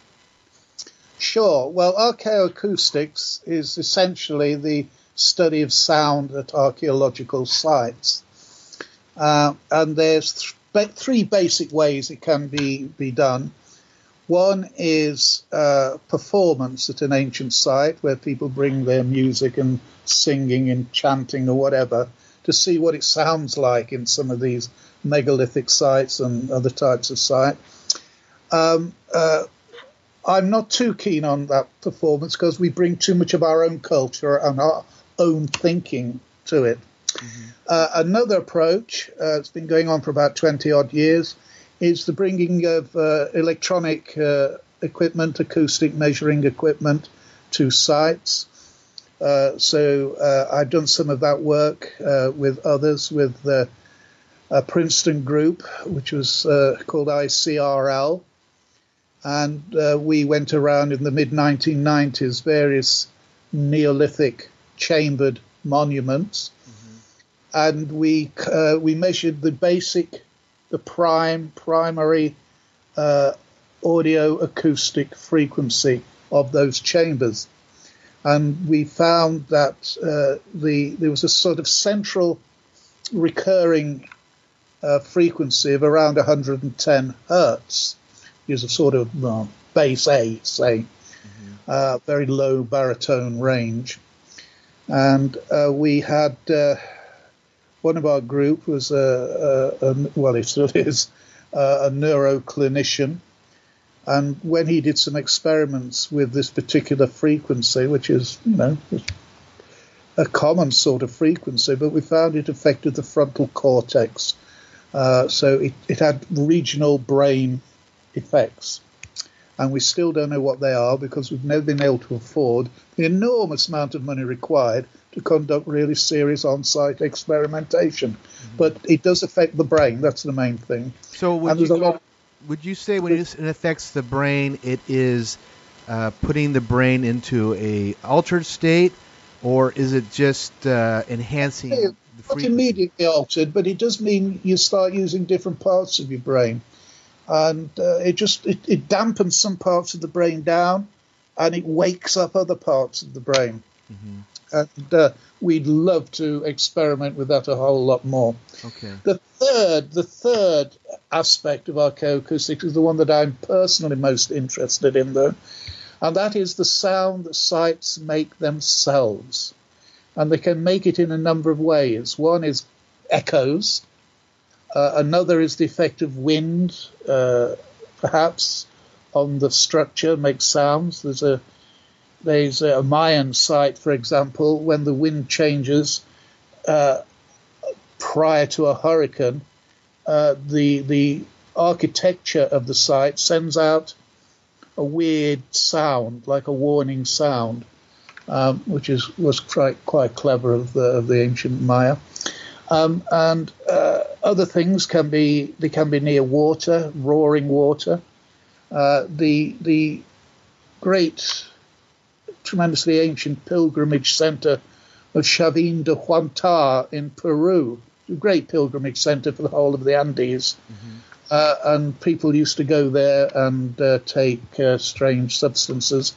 Sure. Well, archaeoacoustics is essentially the study of sound at archaeological sites. Uh, and there's th- three basic ways it can be, be done. One is uh, performance at an ancient site where people bring their music and singing and chanting or whatever to see what it sounds like in some of these megalithic sites and other types of site. Um, uh, I'm not too keen on that performance because we bring too much of our own culture and our own thinking to it. Mm-hmm. Uh, another approach, uh, it's been going on for about twenty odd years, is the bringing of uh, electronic uh, equipment, acoustic measuring equipment to sites. Uh, so uh, I've done some of that work uh, with others, with the a Princeton group, which was uh, called I C R L. And uh, we went around in the mid nineteen nineties, various Neolithic chambered monuments. Mm-hmm. And we uh, we measured the basic, the prime, primary uh, audio acoustic frequency of those chambers. And we found that uh, the there was a sort of central recurring uh, frequency of around one hundred ten hertz. Is a sort of uh, base A, say, mm-hmm. uh, very low baritone range. And uh, we had uh, one of our group was a, a, a well, he still is uh, a neuroclinician. And when he did some experiments with this particular frequency, which is, you know, a common sort of frequency, but we found it affected the frontal cortex. Uh, so it, it had regional brain effects. And we still don't know what they are because we've never been able to afford the enormous amount of money required to conduct really serious on-site experimentation. Mm-hmm. But it does affect the brain. That's the main thing. So would, you, lot of, would you say when it affects the brain, it is uh, putting the brain into a altered state, or is it just uh, enhancing it, the frequency? Not immediately altered, but it does mean you start using different parts of your brain. And uh, it just it, it dampens some parts of the brain down, and it wakes up other parts of the brain. Mm-hmm. And uh, we'd love to experiment with that a whole lot more. Okay. The third, the third aspect of archaeoacoustics is the one that I'm personally most interested in, though, and that is the sound that sites make themselves, and they can make it in a number of ways. One is echoes. Uh, another is the effect of wind, uh, perhaps, on the structure, makes sounds. There's a there's a Mayan site, for example, when the wind changes uh, prior to a hurricane, uh, the the architecture of the site sends out a weird sound, like a warning sound, um, which is was quite quite clever of the of the ancient Maya. Um, and uh, other things can be they can be near water, roaring water. Uh, the the great, tremendously ancient pilgrimage center of Chavin de Huantar in Peru, a great pilgrimage center for the whole of the Andes. Mm-hmm. Uh, and people used to go there and uh, take uh, strange substances,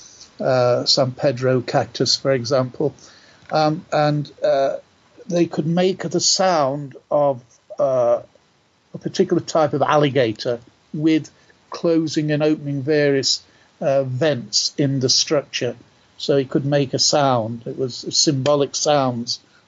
uh, San Pedro cactus, for example, um, and uh, they could make the sound of uh, a particular type of alligator with closing and opening various uh, vents in the structure. So it could make a sound. It was symbolic sounds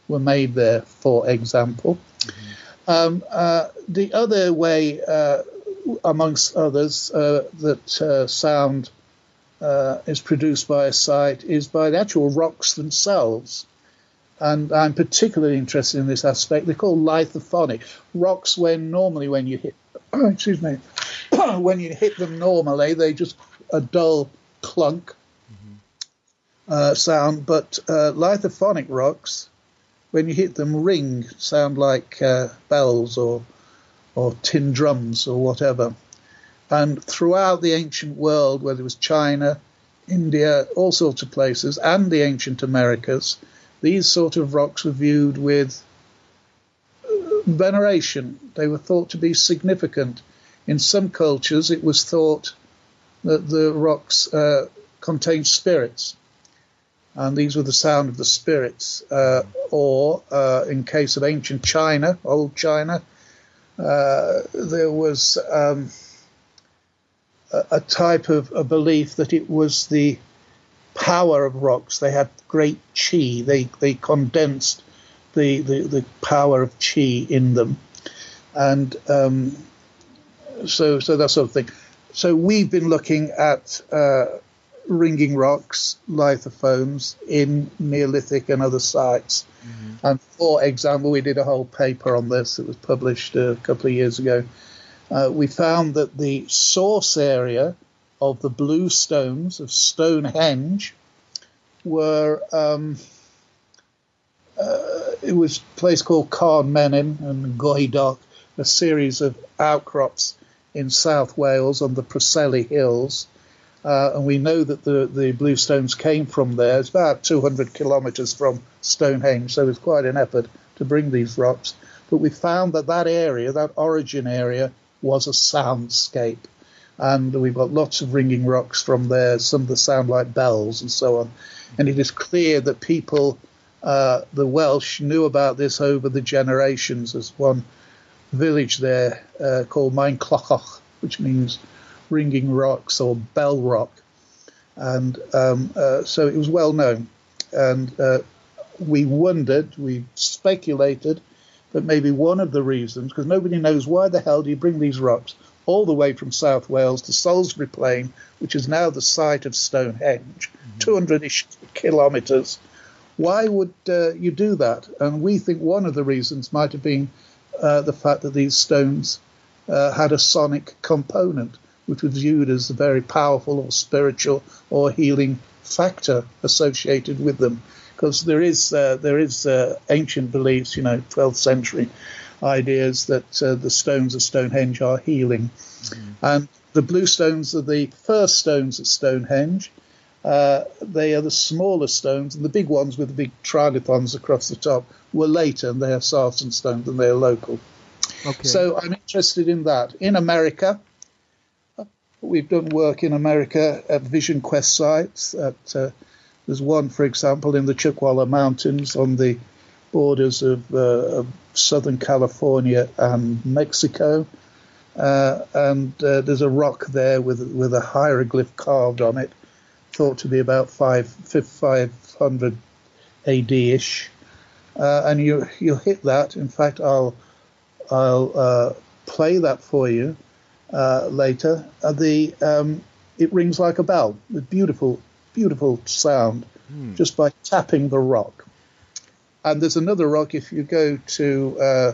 were made there, for example. Mm-hmm. Um, uh, the other way, uh, amongst others, uh, that uh, sound uh, is produced by a site is by the actual rocks themselves. And I'm particularly interested in this aspect. They're called lithophonic rocks. When normally, when you hit, excuse me, when you hit them normally, they just a dull clunk mm-hmm. uh, sound. But uh, lithophonic rocks, when you hit them, ring, sound like uh, bells or or tin drums or whatever. And throughout the ancient world, whether it was China, India, all sorts of places, and the ancient Americas, these sort of rocks were viewed with veneration. They were thought to be significant. In some cultures, it was thought that the rocks uh, contained spirits, and these were the sound of the spirits. Uh, or, uh, in case of ancient China, old China, uh, there was um, a, a type of a belief that it was the power of rocks. They had great chi. They they condensed the the, the power of chi in them, and um, so so that sort of thing. So we've been looking at uh, ringing rocks, lithophones in Neolithic and other sites. Mm-hmm. And for example, we did a whole paper on this. It was published a couple of years ago. Uh, we found that the source area of the blue stones of Stonehenge were, um, uh, it was a place called Carn Menin and Goidoc, a series of outcrops in South Wales on the Preseli Hills. Uh, and we know that the, the blue stones came from there. It's about two hundred kilometres from Stonehenge, so it's quite an effort to bring these rocks. But we found that that area, that origin area, was a soundscape. And we've got lots of ringing rocks from there, some that sound like bells and so on. And it is clear that people, uh, the Welsh, knew about this over the generations. There's one village there uh, called Maen Clochoch, which means ringing rocks or bell rock. And um, uh, so it was well known. And uh, we wondered, we speculated that maybe one of the reasons, because nobody knows why the hell do you bring these rocks all the way from South Wales to Salisbury Plain, which is now the site of Stonehenge, mm-hmm. two hundred-ish kilometres. Why would uh, you do that? And we think one of the reasons might have been uh, the fact that these stones uh, had a sonic component, which was viewed as a very powerful or spiritual or healing factor associated with them. Because there is uh, there is uh, ancient beliefs, you know, twelfth century ideas that uh, the stones of Stonehenge are healing. Mm-hmm. And the blue stones are the first stones at Stonehenge. Uh, they are the smaller stones, and the big ones with the big trilithons across the top were later, and they are sarsen stones, and they are local. Okay. So I'm interested in that. In America, we've done work in America at Vision Quest sites. At, uh, there's one, for example, in the Chuckwalla Mountains on the borders of, uh, of Southern California and Mexico. Uh, and uh, there's a rock there with with a hieroglyph carved on it, thought to be about five, five hundred A D-ish. Uh, and you, you'll hit that. In fact, I'll, I'll uh, play that for you uh, later. Uh, the um, it rings like a bell with beautiful, beautiful sound hmm. just by tapping the rock. And there's another rock, if you go to uh,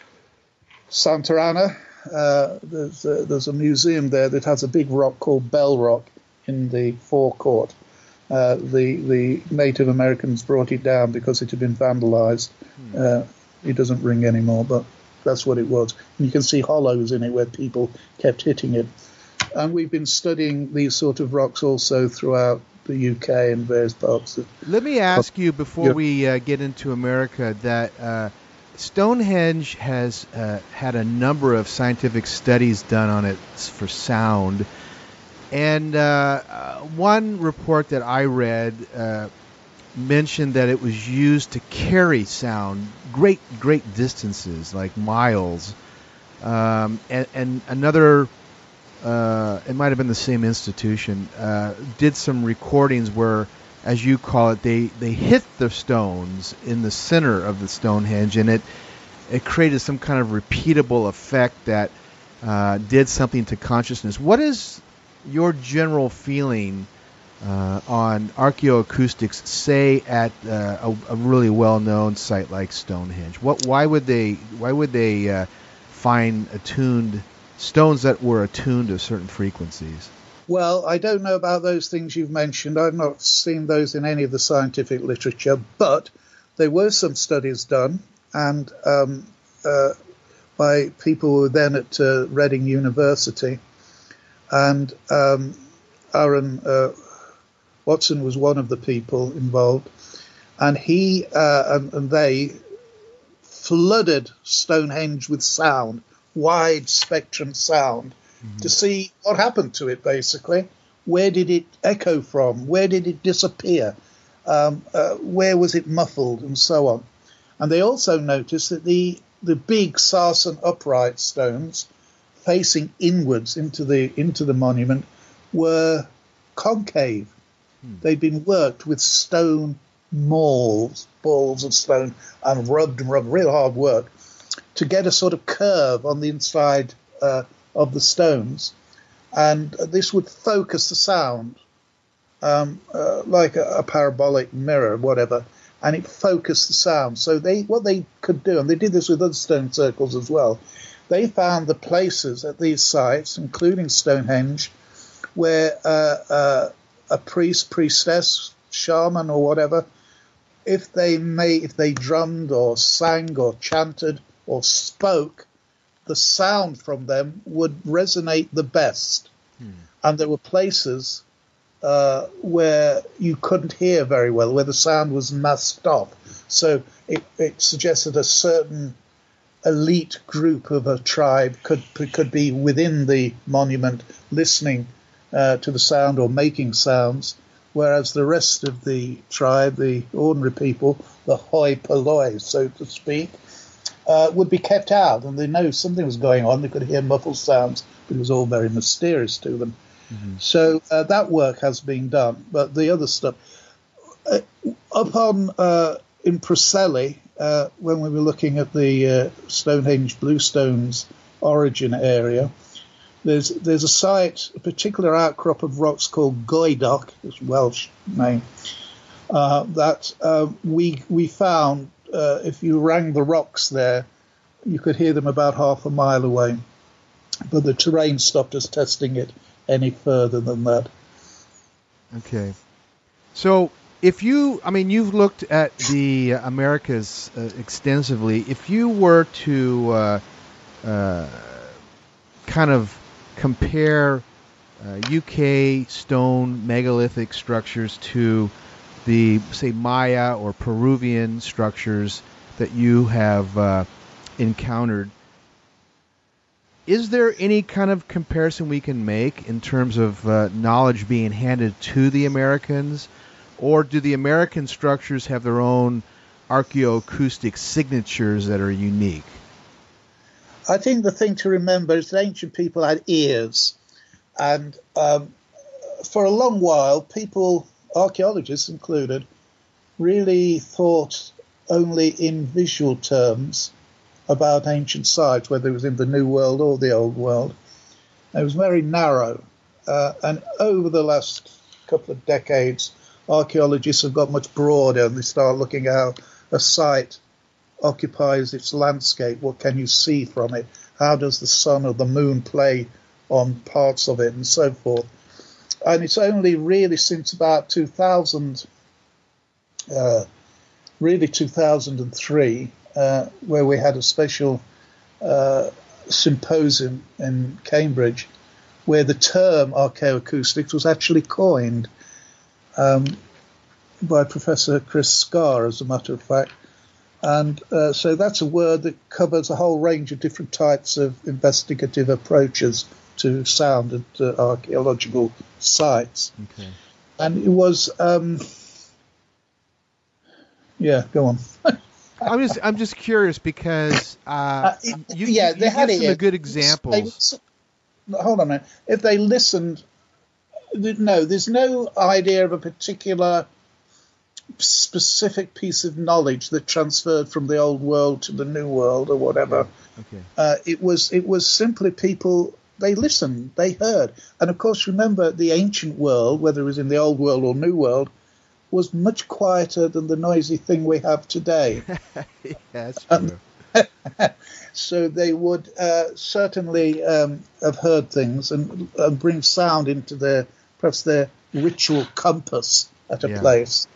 Santa Ana, uh, there's, a, there's a museum there that has a big rock called Bell Rock in the forecourt. Uh, the, the Native Americans brought it down because it had been vandalized. Hmm. Uh, it doesn't ring anymore, but that's what it was. And you can see hollows in it where people kept hitting it. And we've been studying these sort of rocks also throughout the U K and various parts of... Let me ask you, before we uh, get into America, that uh, Stonehenge has uh, had a number of scientific studies done on it for sound. And uh, uh, one report that I read uh, mentioned that it was used to carry sound great, great distances, like miles. Um, and, and another... Uh, it might have been the same institution, uh, did some recordings where as you call it, they, they hit the stones in the center of the Stonehenge, and it it created some kind of repeatable effect that uh, did something to consciousness. What is your general feeling uh, on archaeoacoustics, say at uh, a, a really well-known site like Stonehenge? What why would they why would they uh, find attuned stones that were attuned to certain frequencies? Well, I don't know about those things you've mentioned. I've not seen those in any of the scientific literature, but there were some studies done, and um, uh, by people who were then at uh, Reading University, and um, Aaron uh, Watson was one of the people involved, and he uh, and, and they flooded Stonehenge with sound, wide spectrum sound, mm-hmm. to see what happened to it, basically. Where did it echo from? Where did it disappear? Um, uh, where was it muffled, and so on? And they also noticed that the, the big sarsen upright stones facing inwards into the into the monument were concave. Hmm. They'd been worked with stone mauls, balls of stone, and rubbed and rubbed, real hard work, to get a sort of curve on the inside uh, of the stones. And this would focus the sound, um, uh, like a, a parabolic mirror, whatever, and it focused the sound. So they, what they could do, and they did this with other stone circles as well, they found the places at these sites, including Stonehenge, where uh, uh, a priest, priestess, shaman, or whatever, if they may, if they drummed or sang or chanted or spoke, the sound from them would resonate the best. Hmm. And there were places uh, where you couldn't hear very well, where the sound was masked off. So it, it suggested a certain elite group of a tribe could could be within the monument listening uh, to the sound or making sounds, whereas the rest of the tribe, the ordinary people, the hoi polloi, so to speak, uh, would be kept out, and they know something was going on. They could hear muffled sounds, but it was all very mysterious to them. Mm-hmm. So uh, that work has been done, but the other stuff, uh, up on uh, in Preseli, uh, when we were looking at the uh, Stonehenge Bluestones origin area, there's there's a site, a particular outcrop of rocks called Goedoc, this Welsh name, uh, that uh, we we found. Uh, if you rang the rocks there, you could hear them about half a mile away. But the terrain stopped us testing it any further than that. Okay. So if you, I mean, you've looked at the Americas uh, extensively. If you were to uh, uh, kind of compare uh, U K stone megalithic structures to the, say, Maya or Peruvian structures that you have uh, encountered, is there any kind of comparison we can make in terms of uh, knowledge being handed to the Americans, or do the American structures have their own archaeoacoustic signatures that are unique? I think the thing to remember is that ancient people had ears, and um, for a long while, people, archaeologists included, really thought only in visual terms about ancient sites, whether it was in the New World or the Old World. It was very narrow. Uh, and over the last couple of decades, archaeologists have got much broader, and they start looking at how a site occupies its landscape. What can you see from it? How does the sun or the moon play on parts of it, and so forth? And it's only really since about two thousand, uh, really two thousand three, uh, where we had a special uh, symposium in Cambridge, where the term archaeoacoustics was actually coined um, by Professor Chris Scarr, as a matter of fact. And uh, so that's a word that covers a whole range of different types of investigative approaches to sound at uh, archaeological sites. Okay. And it was, um, yeah, go on. I'm just, I'm just curious because uh, uh, it, you, yeah, you, they you had give it. some good examples. They, hold on a minute. If they listened, no, there's no idea of a particular specific piece of knowledge that transferred from the old world to the new world or whatever. Okay. Uh, it was it was simply people. They listened, they heard, and of course, remember the ancient world, whether it was in the old world or new world, was much quieter than the noisy thing we have today. Yeah, that's true. Um, so they would uh, certainly um, have heard things and, and bring sound into their perhaps their ritual compass at a Yeah. place.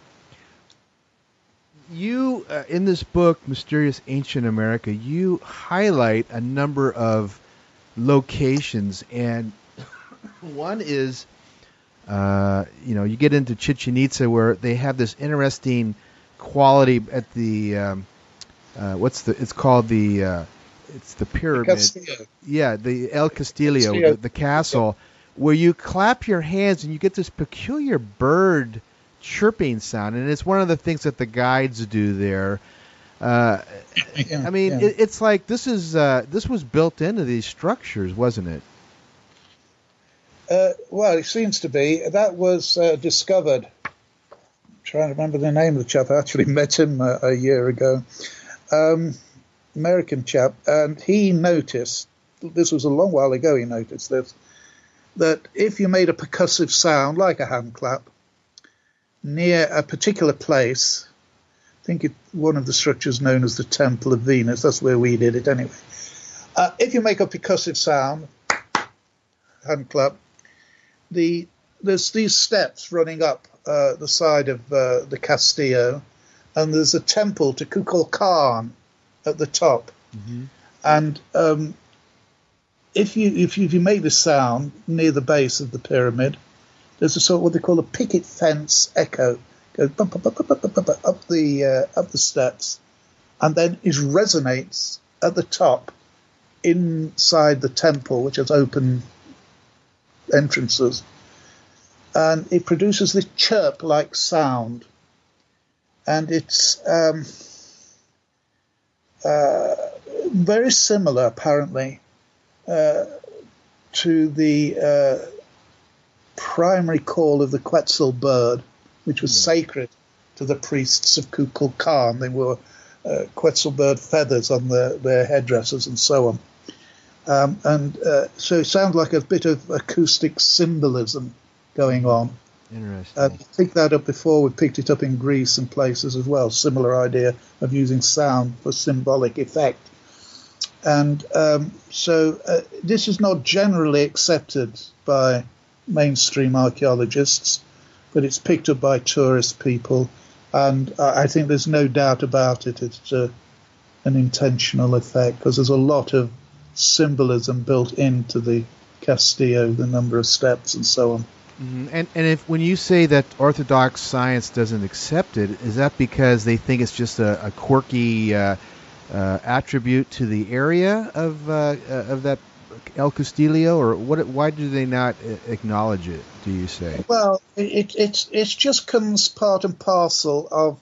You, uh, in this book, Mysterious Ancient America, you highlight a number of locations, and one is, uh, you know, you get into Chichen Itza where they have this interesting quality at the, um, uh, what's the, it's called the, uh, it's the pyramid. Castillo. Yeah, the El Castillo, Castillo. the, the castle, where you clap your hands and you get this peculiar bird chirping sound, and it's one of the things that the guides do there. Uh, Yeah, I mean, yeah. it, it's like this is uh, this was built into these structures, wasn't it? Uh, well, it seems to be. That was uh, discovered. I'm trying to remember the name of the chap. I actually met him uh, a year ago. Um, American chap, and he noticed, this was a long while ago he noticed this, that if you made a percussive sound, like a hand clap, near a particular place, I think it, one of the structures known as the Temple of Venus, that's where we did it anyway. Uh, if you make a percussive sound, hand clap, the there's these steps running up uh, the side of uh, the Castillo, and there's a temple to Kukulkan at the top. Mm-hmm. And um, if you if you, if you make this sound near the base of the pyramid, there's a sort of what they call a picket fence echo. Goes bump, bump, bump, bump, bump, bump, up the uh, up the steps, and then it resonates at the top inside the temple, which has open entrances, and it produces this chirp-like sound, and it's um, uh, very similar, apparently, uh, to the uh, primary call of the Quetzal bird, which was sacred to the priests of Kukulkan. They wore uh, Quetzal bird feathers on their, their headdresses and so on. Um, and uh, so it sounds like a bit of acoustic symbolism going on. Interesting. And we picked that up before. We picked it up in Greece and places as well. Similar idea of using sound for symbolic effect. And um, so uh, this is not generally accepted by mainstream archaeologists, but it's picked up by tourist people, and I think there's no doubt about it. It's uh, an intentional effect because there's a lot of symbolism built into the Castillo, the number of steps and so on. Mm-hmm. And and if when you say that orthodox science doesn't accept it, is that because they think it's just a, a quirky uh, uh, attribute to the area of uh, uh, of that El Castillo, or what? Why do they not acknowledge it, do you say? Well, it, it, it just comes part and parcel of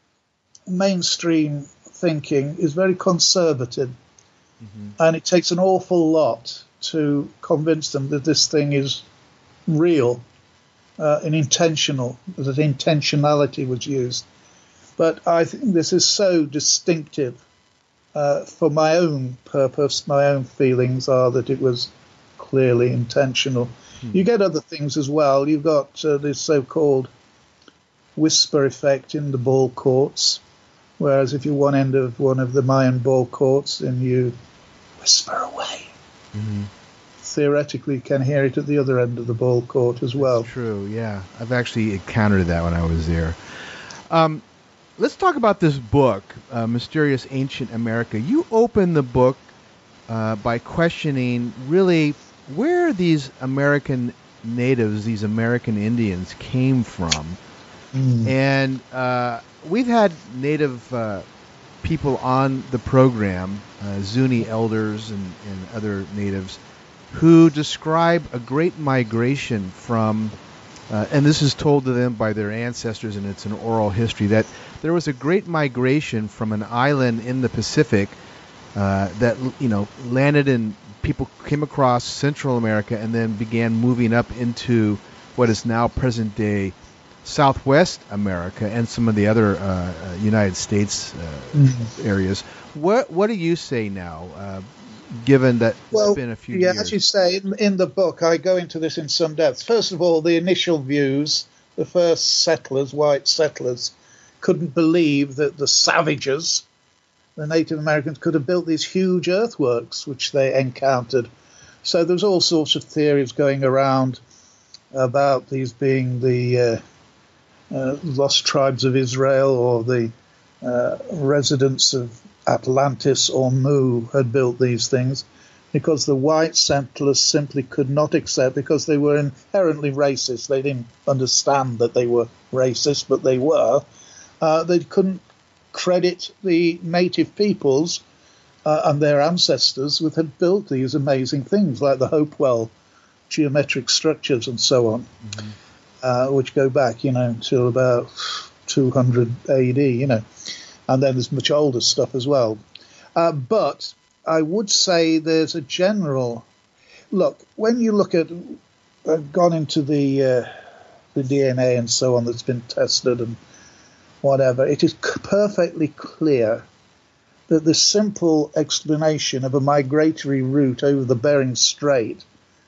mainstream thinking, is very conservative, mm-hmm. and it takes an awful lot to convince them that this thing is real uh, and intentional, that intentionality was used. But I think this is so distinctive. Uh, for my own purpose, my own feelings are that it was clearly intentional. Hmm. You get other things as well. You've got uh, this so-called whisper effect in the ball courts, whereas if you're one end of one of the Mayan ball courts and you whisper away, mm-hmm. theoretically you can hear it at the other end of the ball court as well. That's true, yeah. I've actually encountered that when I was there. Um, Let's talk about this book, uh, Mysterious Ancient America. You open the book uh, by questioning really where these American natives, these American Indians came from. Mm. And uh, we've had native uh, people on the program, uh, Zuni elders and, and other natives, who describe a great migration from, uh, and this is told to them by their ancestors, and it's an oral history, that there was a great migration from an island in the Pacific uh, that, you know, landed in, people came across Central America and then began moving up into what is now present-day Southwest America and some of the other uh, uh, United States uh, mm-hmm. areas. What what do you say now, uh, given that well, it's been a few yeah, years? Yeah, as you say, in, in the book, I go into this in some depth. First of all, the initial views, the first settlers, white settlers, couldn't believe that the savages, the Native Americans, could have built these huge earthworks, which they encountered. So there's all sorts of theories going around about these being the uh, uh, lost tribes of Israel, or the uh, residents of Atlantis or Mu had built these things, because the white settlers simply could not accept, because they were inherently racist. They didn't understand that they were racist, but they were. Uh, they couldn't credit the native peoples uh, and their ancestors with had built these amazing things like the Hopewell geometric structures and so on, mm-hmm. uh, which go back, you know, until about two hundred A D, you know, and then there's much older stuff as well. Uh, but I would say there's a general look when you look at uh, gone into the uh, the D N A and so on that's been tested and whatever. It is perfectly clear that the simple explanation of a migratory route over the Bering Strait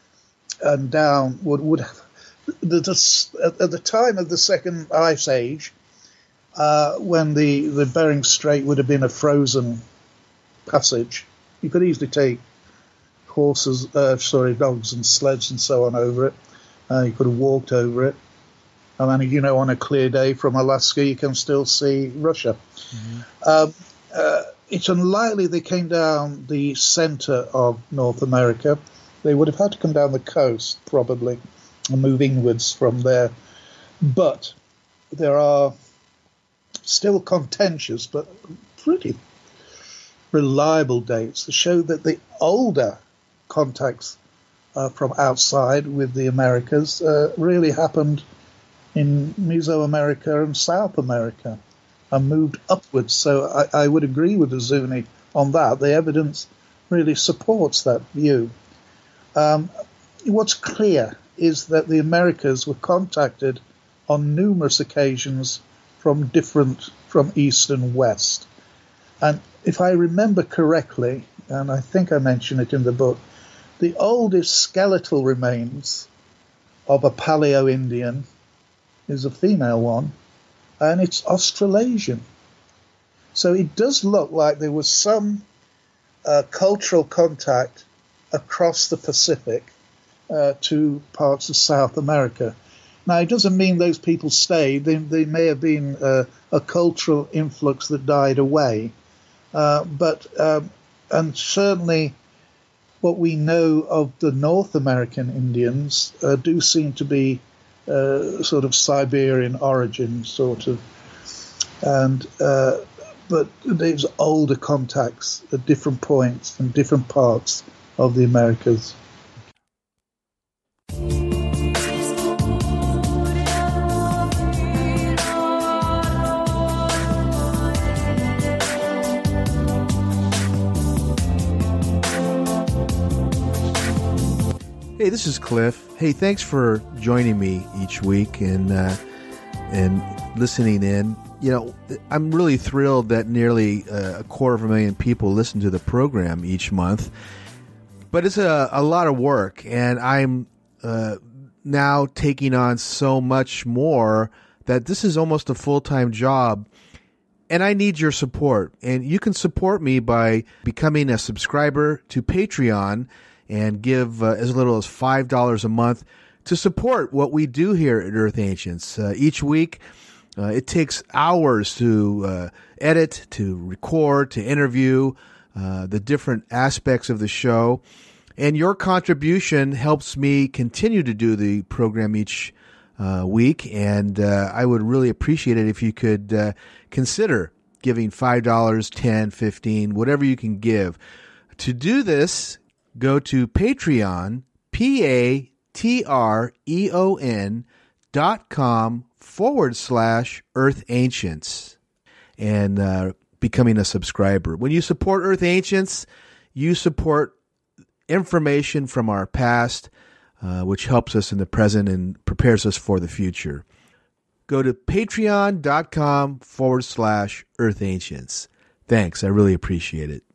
and down would would the, the, at the time of the Second Ice Age, uh, when the the Bering Strait would have been a frozen passage, you could easily take horses, uh, sorry, dogs and sleds and so on over it. Uh, you could have walked over it. I mean, you know, on a clear day from Alaska, you can still see Russia. Mm-hmm. Um, uh, it's unlikely they came down the center of North America. They would have had to come down the coast, probably, and move inwards from there. But there are still contentious, but pretty reliable dates that show that the older contacts uh, from outside with the Americas uh, really happened in Mesoamerica and South America and moved upwards. So I, I would agree with the Zuni on that. The evidence really supports that view. Um, what's clear is that the Americas were contacted on numerous occasions from different, from east and west. And if I remember correctly, and I think I mentioned it in the book, the oldest skeletal remains of a Paleo-Indian is a female one, and it's Australasian. So it does look like there was some uh, cultural contact across the Pacific uh, to parts of South America. Now, it doesn't mean those people stayed. They, they may have been uh, a cultural influx that died away. Uh, but, um, and certainly what we know of the North American Indians uh, do seem to be uh, sort of Siberian origin, sort of. And uh, but there's older contacts at different points and different parts of the Americas. Hey, this is Cliff. Hey, thanks for joining me each week and uh, and listening in. You know, I'm really thrilled that nearly a quarter of a million people listen to the program each month. But it's a, a lot of work, and I'm uh, now taking on so much more that this is almost a full-time job. And I need your support. And you can support me by becoming a subscriber to Patreon and give uh, as little as five dollars a month to support what we do here at Earth Ancients. Uh, each week, uh, it takes hours to uh, edit, to record, to interview uh, the different aspects of the show. And your contribution helps me continue to do the program each uh, week. And uh, I would really appreciate it if you could uh, consider giving five dollars, ten dollars, fifteen dollars, whatever you can give. To do this, go to Patreon, P-A-T-R-E-O-N dot com forward slash Earth Ancients and uh, becoming a subscriber. When you support Earth Ancients, you support information from our past, uh, which helps us in the present and prepares us for the future. go to patreon.com forward slash Earth Ancients. Thanks. I really appreciate it.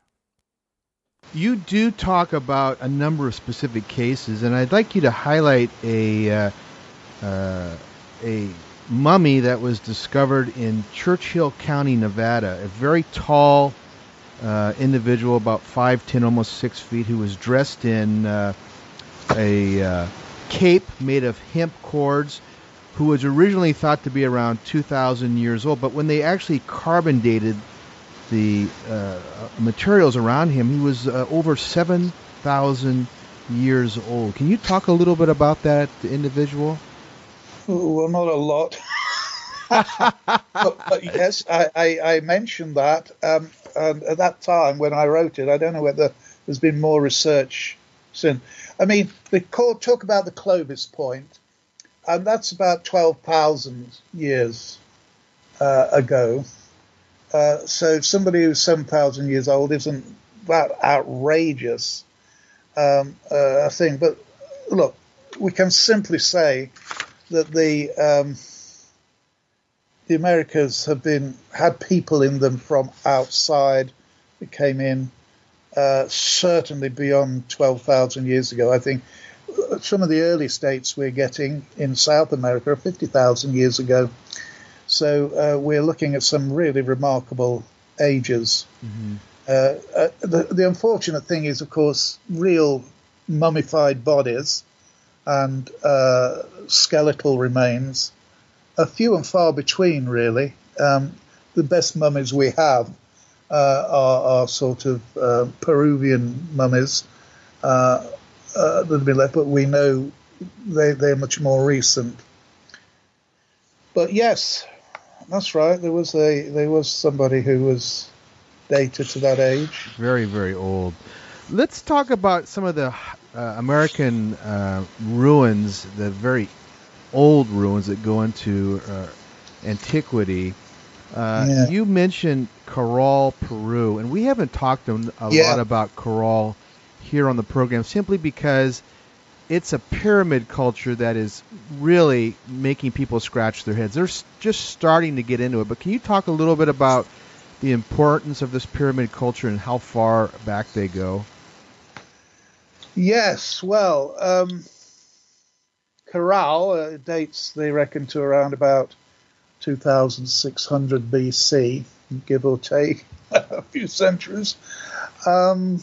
You do talk about a number of specific cases, and I'd like you to highlight a uh, uh, a mummy that was discovered in Churchill County, Nevada. A very tall uh, individual, about five ten, almost six feet, who was dressed in uh, a uh, cape made of hemp cords, who was originally thought to be around two thousand years old. But when they actually carbon dated the uh, materials around him, he was uh, over seven thousand years old. Can you talk a little bit about that individual? Well, not a lot. but, but yes, I, I, I mentioned that. Um, and at that time when I wrote it, I don't know whether there's been more research since. I mean, the court talk about the Clovis point, and that's about twelve thousand years uh, ago. Uh, so somebody who's seven thousand years old isn't that outrageous um, uh, a thing. But look, we can simply say that the um, the Americas have been had people in them from outside that came in uh, certainly beyond twelve thousand years ago. I think some of the early states we're getting in South America are fifty thousand years ago. So uh, we're looking at some really remarkable ages. Mm-hmm. Uh, uh, the, the unfortunate thing is, of course, real mummified bodies and uh, skeletal remains are few and far between, really. Um, the best mummies we have uh, are, are sort of uh, Peruvian mummies uh, uh, that have been left, but we know they, they're much more recent. But yes, that's right. There was a there was somebody who was dated to that age. Very, very old. Let's talk about some of the uh, American uh, ruins, the very old ruins that go into uh, antiquity. Uh, yeah. You mentioned Caral, Peru, and we haven't talked a yeah. lot about Caral here on the program simply because it's a pyramid culture that is really making people scratch their heads. They're just starting to get into it. But can you talk a little bit about the importance of this pyramid culture and how far back they go? Yes. Well, um, Caral uh, dates, they reckon, to around about two thousand six hundred B C, give or take a few centuries. Um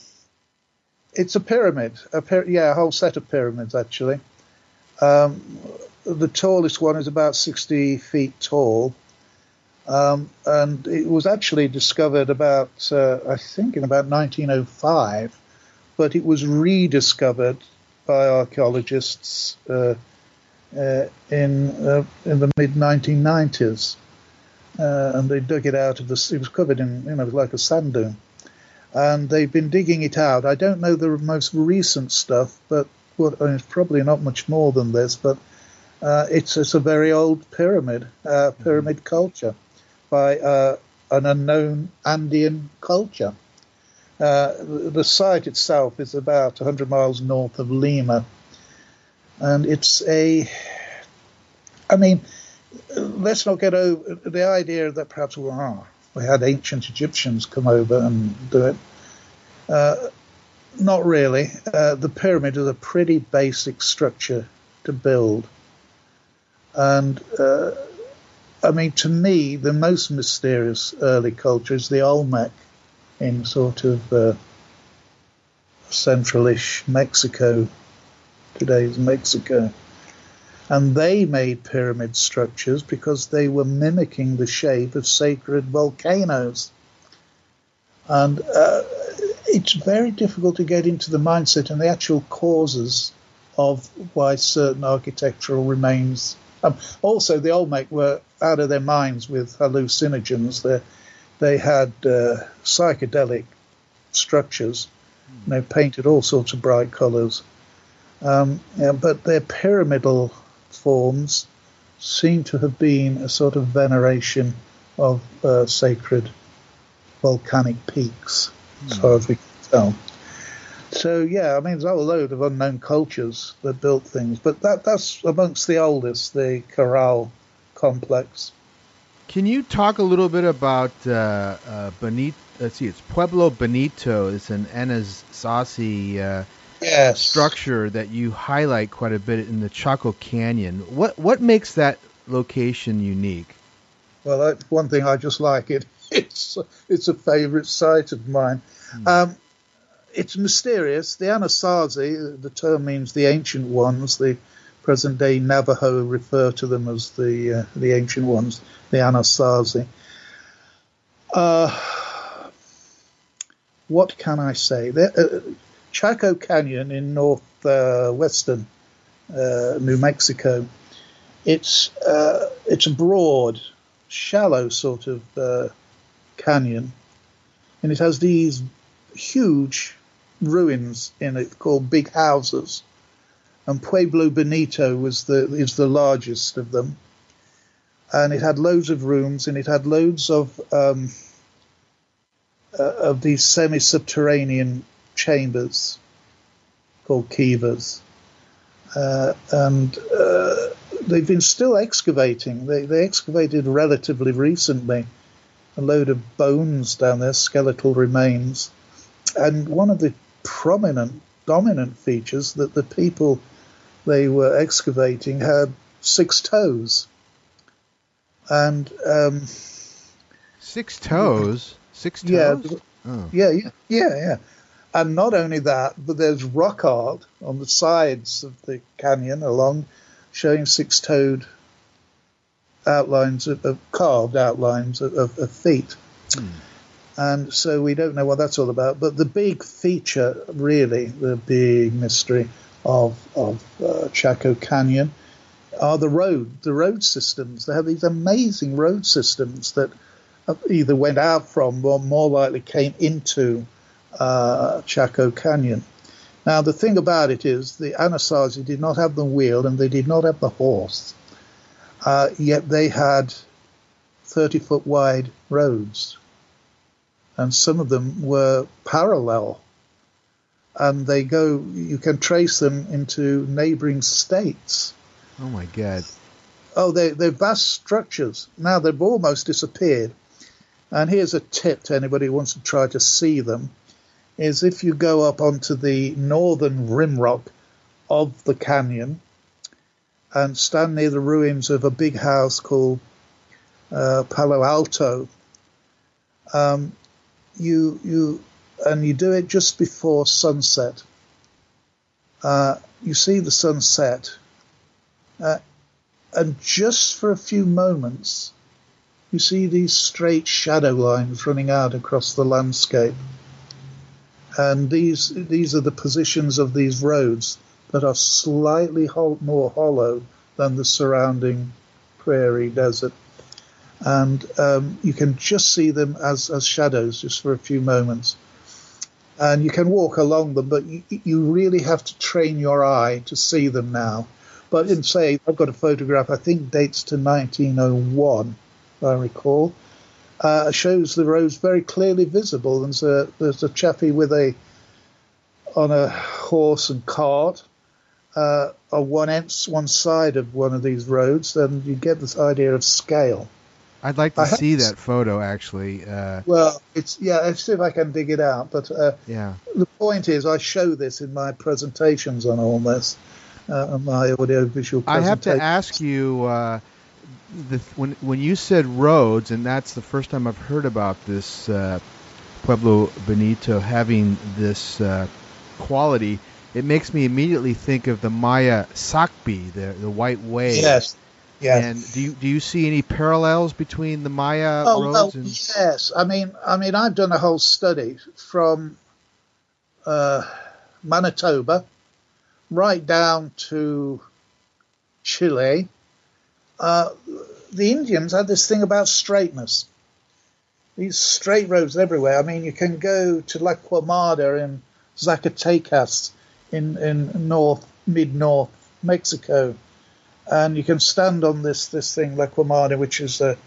It's a pyramid, a py- yeah, a whole set of pyramids, actually. Um, the tallest one is about sixty feet tall, um, and it was actually discovered about, uh, I think, in about nineteen oh five, but it was rediscovered by archaeologists uh, uh, in uh, in the mid nineteen nineties, uh, and they dug it out of the. It was covered in, you know, like a sand dune. And they've been digging it out. I don't know the most recent stuff, but well, I mean, it's probably not much more than this. But uh, it's it's a very old pyramid, uh, pyramid mm-hmm. culture, by uh, an unknown Andean culture. Uh, the, the site itself is about one hundred miles north of Lima, and it's a. I mean, let's not get over the idea that perhaps well, we had ancient Egyptians come over and do it. Uh, not really. Uh, the pyramid is a pretty basic structure to build. And, uh, I mean, to me, the most mysterious early culture is the Olmec in sort of uh, central-ish Mexico, today's Mexico. And they made pyramid structures because they were mimicking the shape of sacred volcanoes. And uh, it's very difficult to get into the mindset and the actual causes of why certain architectural remains. Um, also, the Olmec were out of their minds with hallucinogens. They, they had uh, psychedelic structures, you know, painted all sorts of bright colours. Um, yeah, but their pyramidal forms seem to have been a sort of veneration of uh, sacred volcanic peaks, mm. as far as we can tell. So, yeah, I mean, there's a whole load of unknown cultures that built things, but that that's amongst the oldest, the Caral complex. Can you talk a little bit about uh, uh, Benito? Let's see, it's Pueblo Benito. It's an Anasazi uh, yes. structure that you highlight quite a bit in the Chaco Canyon. What what makes that location unique? Well, that's one thing I just like it. It's it's a favourite site of mine. Hmm. Um, it's mysterious. The Anasazi, the term means the ancient ones. The present-day Navajo refer to them as the uh, the ancient ones, the Anasazi. Uh, what can I say? The, uh, Chaco Canyon in northwestern uh, uh, New Mexico. It's uh, it's a broad, shallow sort of uh, canyon, and it has these huge ruins in it called big houses. And Pueblo Benito was the is the largest of them, and it had loads of rooms, and it had loads of um, uh, of these semi-subterranean chambers called kivas, uh, and uh, they've been still excavating. They they excavated relatively recently a load of bones down there, skeletal remains, and one of the prominent, dominant features that the people they were excavating had six toes. And um, six toes? Six toes? Yeah, oh. yeah, yeah, yeah, yeah. And not only that, but there's rock art on the sides of the canyon along, showing six-toed outlines of, of carved outlines of, of, of feet. Hmm. And so we don't know what that's all about. But the big feature, really, the big mystery of of uh, Chaco Canyon are the road, the road systems. They have these amazing road systems that either went out from or more likely came into uh, Chaco Canyon. Now, the thing about it is the Anasazi did not have the wheel and they did not have the horse, uh, yet they had thirty-foot wide roads. And some of them were parallel. And they go, you can trace them into neighboring states. Oh, my God. Oh, they, they're vast structures. Now, they've almost disappeared. And here's a tip to anybody who wants to try to see them, is if you go up onto the northern rim rock of the canyon and stand near the ruins of a big house called uh, Palo Alto, um, you you and you do it just before sunset. Uh, you see the sunset, uh, and just for a few moments, you see these straight shadow lines running out across the landscape. And these these are the positions of these roads that are slightly hol- more hollow than the surrounding prairie desert. And um, you can just see them as, as shadows just for a few moments. And you can walk along them, but you, you really have to train your eye to see them now. But in say, I've got a photograph, I think dates to nineteen oh one, if I recall. Uh, shows the roads very clearly visible. There's a, there's a chappie with a on a horse and cart uh, on one end, one side of one of these roads, and you get this idea of scale. I'd like to I see that photo, actually. Uh, well, it's yeah. Let's see if I can dig it out. But uh, yeah, the point is, I show this in my presentations on all this, uh, on my audiovisual presentations. I have to ask you, uh, the, when when you said roads, and that's the first time I've heard about this uh, Pueblo Benito having this uh, quality. It makes me immediately think of the Maya Sakbi, the the white way. Yes. Yeah. And do you do you see any parallels between the Maya oh, roads? Well, and... yes. I mean, I mean, I've done a whole study from uh, Manitoba right down to Chile. Uh, the Indians had this thing about straightness. These straight roads everywhere. I mean, you can go to La Quemada in Zacatecas in in north mid north Mexico. And you can stand on this this thing, La Quemada, which is a,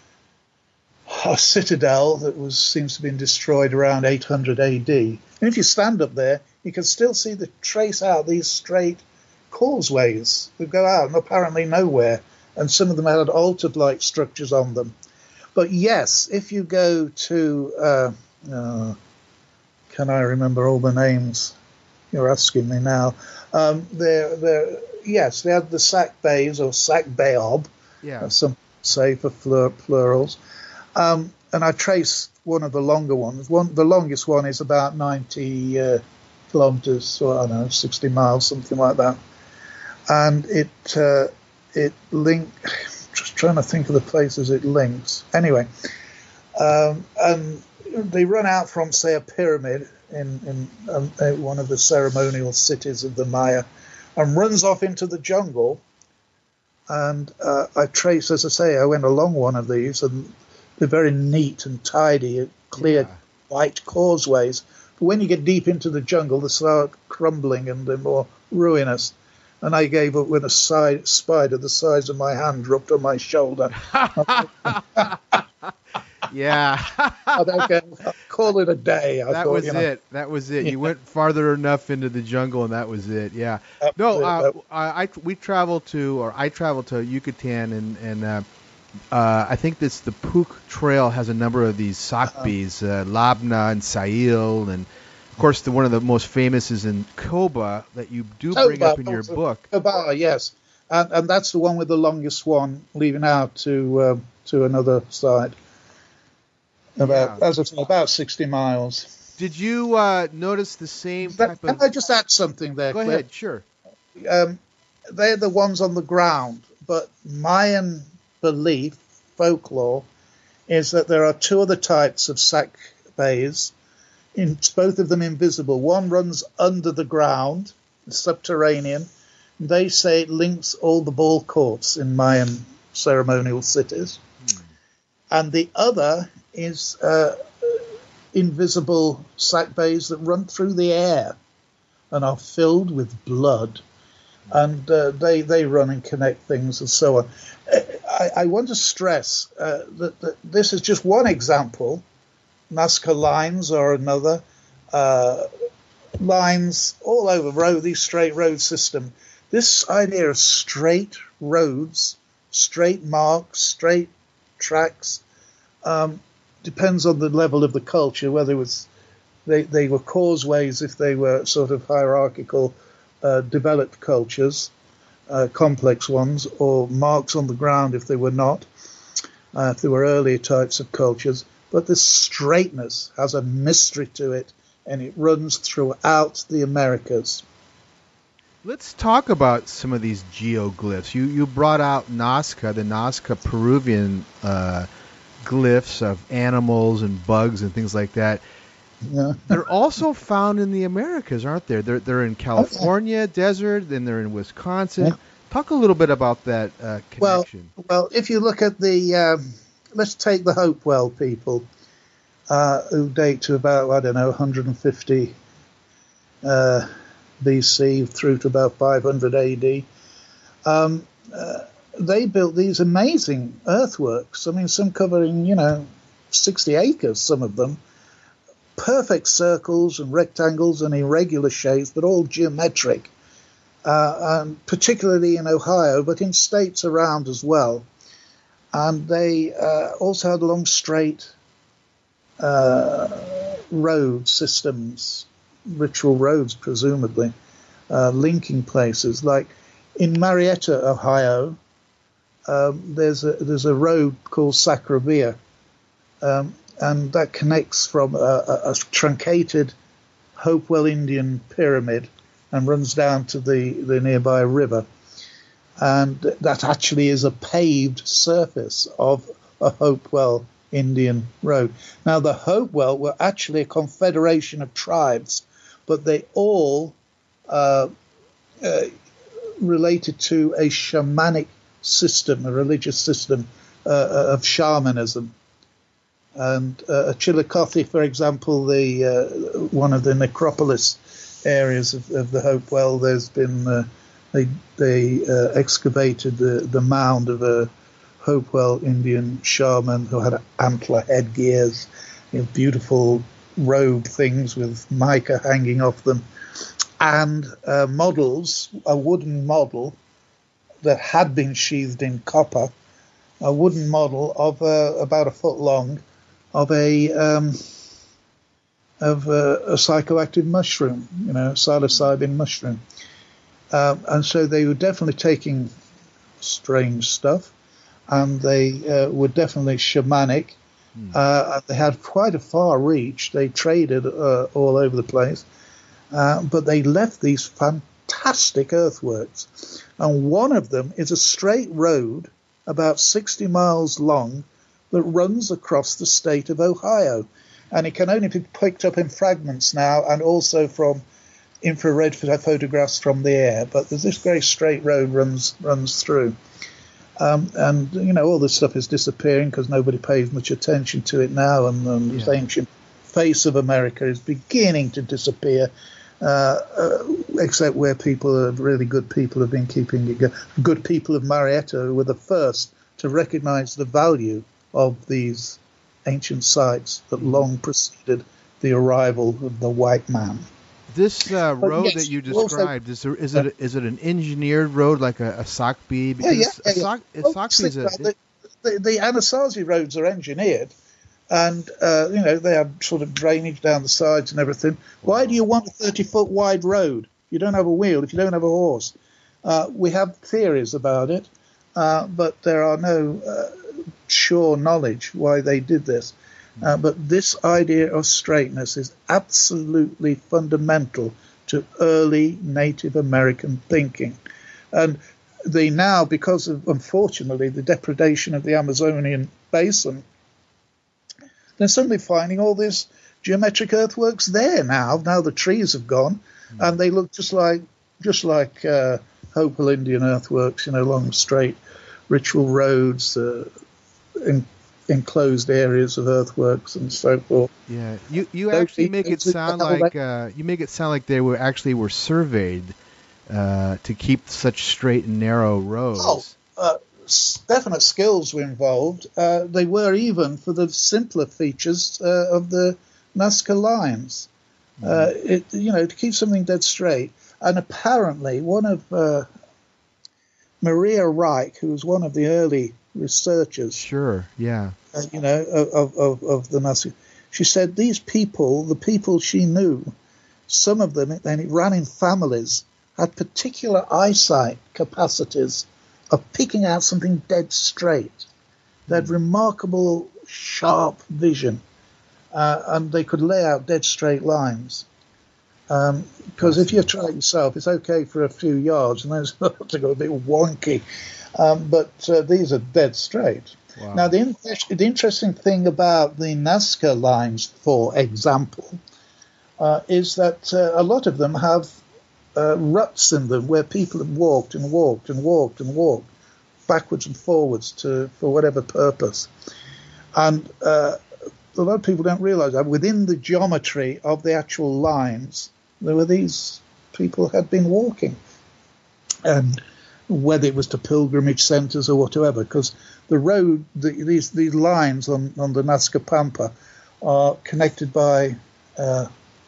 a citadel that was seems to have been destroyed around eight hundred A D. And if you stand up there, you can still see the trace out these straight causeways that go out and apparently nowhere. and some of them had altar-like structures on them. But yes, if you go to, uh, uh, can I remember all the names? You're asking me now. Um, they're, they're, yes, they had the sack bays or sack bayob, Yeah. as some say for plur- plurals. Um, and I trace one of the longer ones. One, the longest one is about ninety uh, kilometers, or I don't know, sixty miles, something like that. And it uh, it link. Just trying to think of the places it links. Anyway, um, and they run out from, say, a pyramid in in um, uh, one of the ceremonial cities of the Maya, and runs off into the jungle. And uh, I trace, as I say, I went along one of these, and they're very neat and tidy, clear, Yeah. white causeways. But when you get deep into the jungle, they start crumbling and they're more ruinous. And I gave up when a side, spider the size of my hand dropped on my shoulder. Yeah. I'd okay, I'll call it a day. I that thought, was you know, it. That was it. Yeah. You went farther enough into the jungle, and that was it. Yeah. No, uh, I, I we traveled to, or I traveled to Yucatan, and and uh, uh, I think this the Puc Trail has a number of these sakbis, uh, Labna and Sail, and of course the one of the most famous is in Koba that you do bring Toba, up in your also. book. Toba, yes, and and that's the one with the longest one leading out to uh, to another side. About Yeah. as I say, about sixty miles. Did you uh, notice the same But type can of? I just add something there? Go Cliff? ahead, sure. Um, they're the ones on the ground, but Mayan belief, folklore, is that there are two other types of sack bays, in both of them invisible. One runs under the ground, subterranean. They say it links all the ball courts in Mayan ceremonial cities. Hmm. And the other is uh, invisible sack bays that run through the air and are filled with blood. And uh, they, they run and connect things and so on. I, I want to stress uh, that, that this is just one example. Nazca lines are another. Uh, lines all over road, these straight road system. This idea of straight roads, straight marks, straight tracks, um, depends on the level of the culture, whether it was they, they were causeways if they were sort of hierarchical, uh, developed cultures, uh, complex ones, or marks on the ground if they were not, uh, if they were earlier types of cultures. But the straightness has a mystery to it, and it runs throughout the Americas. Let's talk about some of these geoglyphs. You you brought out Nazca, the Nazca Peruvian uh, glyphs of animals and bugs and things like that. Yeah. They're also found in the Americas, aren't they? They're they're in California desert, then they're in Wisconsin. Yeah. Talk a little bit about that uh, connection. Well, well, if you look at the, um, let's take the Hopewell people, uh, who date to about, I don't know, one hundred fifty uh, B C through to about five hundred A D. Um, uh, they built these amazing earthworks. I mean, some covering, you know, sixty acres, some of them. Perfect circles and rectangles and irregular shapes, but all geometric, uh, and particularly in Ohio, but in states around as well. And they uh, also had long, straight uh, road systems, ritual roads, presumably, uh, linking places. Like in Marietta, Ohio, um, there's a there's a road called Sacravia, um, and that connects from a, a, a truncated Hopewell Indian pyramid and runs down to the, the nearby river. And that actually is a paved surface of a Hopewell Indian road. Now, the Hopewell were actually a confederation of tribes, but they all uh, uh, related to a shamanic system, a religious system uh, of shamanism. And uh, Chillicothe, for example, the uh, one of the necropolis areas of, of the Hopewell, there's been uh, they they uh, excavated the, the mound of a Hopewell Indian shaman who had antler headgears, you know, beautiful robe things with mica hanging off them, and uh, models, a wooden model that had been sheathed in copper, a wooden model of uh, about a foot long of a um, of a, a psychoactive mushroom, you know, psilocybin mushroom. Um, and so they were definitely taking strange stuff, and they uh, were definitely shamanic. Mm. Uh, they had quite a far reach. They traded uh, all over the place, uh, but they left these fantastic earthworks. And one of them is a straight road about sixty miles long that runs across the state of Ohio. And it can only be picked up in fragments now, and also from infrared photographs from the air. But there's this very straight road runs runs through. Um, and, you know, all this stuff is disappearing because nobody pays much attention to it now. And, and yeah. the ancient face of America is beginning to disappear, uh, uh, except where people are really good people have been keeping it going. Good people of Marietta were the first to recognize the value of these ancient sites that long preceded the arrival of the white man. This uh, road yes, that you described, also, is, there, is it is it an engineered road like a, a Sockbee? Yeah, yeah, yeah. A sock, a well, Sockbee's a, the, the, the Anasazi roads are engineered, and uh, you know they have sort of drainage down the sides and everything. Why do you want a thirty-foot wide road? You don't have a wheel. If you don't have a horse, uh, we have theories about it, uh, but there are no uh, sure knowledge why they did this. Uh, but this idea of straightness is absolutely fundamental to early Native American thinking. And they now, because of, unfortunately, the depredation of the Amazonian basin, they're suddenly finding all these geometric earthworks there now. Now the trees have gone, mm. and they look just like just like uh, Hopewell Indian earthworks, you know, long, straight ritual roads, uh, in, enclosed areas of earthworks and so forth. Yeah, you you actually make it sound like uh, you make it sound like they were actually were surveyed uh, to keep such straight and narrow roads. Oh, uh, definite skills were involved. Uh, they were even for the simpler features uh, of the Nazca lines. Mm. Uh, it you know to keep something dead straight. And apparently, one of uh, Maria Reich, who was one of the early researchers, sure, yeah, uh, you know, of of, of the Nazca. She said these people, the people she knew, some of them, and it ran in families, had particular eyesight capacities of picking out something dead straight. They had remarkable sharp vision, uh, and they could lay out dead straight lines. Because um, if you try it yourself, it's okay for a few yards, and then it's got to go a bit wonky. Um, but uh, these are dead straight. Wow. Now, the, in- the interesting thing about the Nazca lines, for example, uh, is that uh, a lot of them have uh, ruts in them where people have walked and walked and walked and walked backwards and forwards to for whatever purpose. And uh, a lot of people don't realize that within the geometry of the actual lines, there were these people had been walking. And whether it was to pilgrimage centers or whatever, because the road, the, these these lines on, on the Nazca Pampa are connected by uh,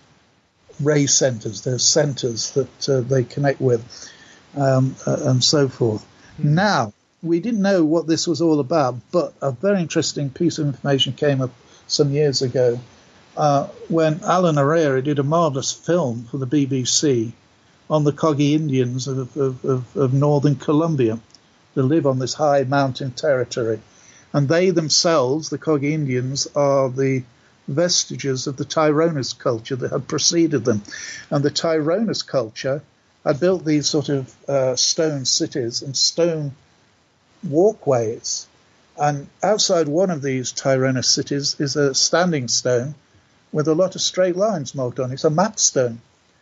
ray centers. There's centers that uh, they connect with, um, uh, and so forth. Mm. Now, we didn't know what this was all about, but a very interesting piece of information came up some years ago uh, when Alan Herrera did a marvelous film for the B B C on the Kogi Indians of, of, of, of northern Colombia that live on this high mountain territory. And they themselves, the Kogi Indians, are the vestiges of the Tyronas culture that had preceded them. And the Tyronas culture had built these sort of uh, stone cities and stone walkways. And outside one of these Tyronas cities is a standing stone with a lot of straight lines marked on it. It's a map stone.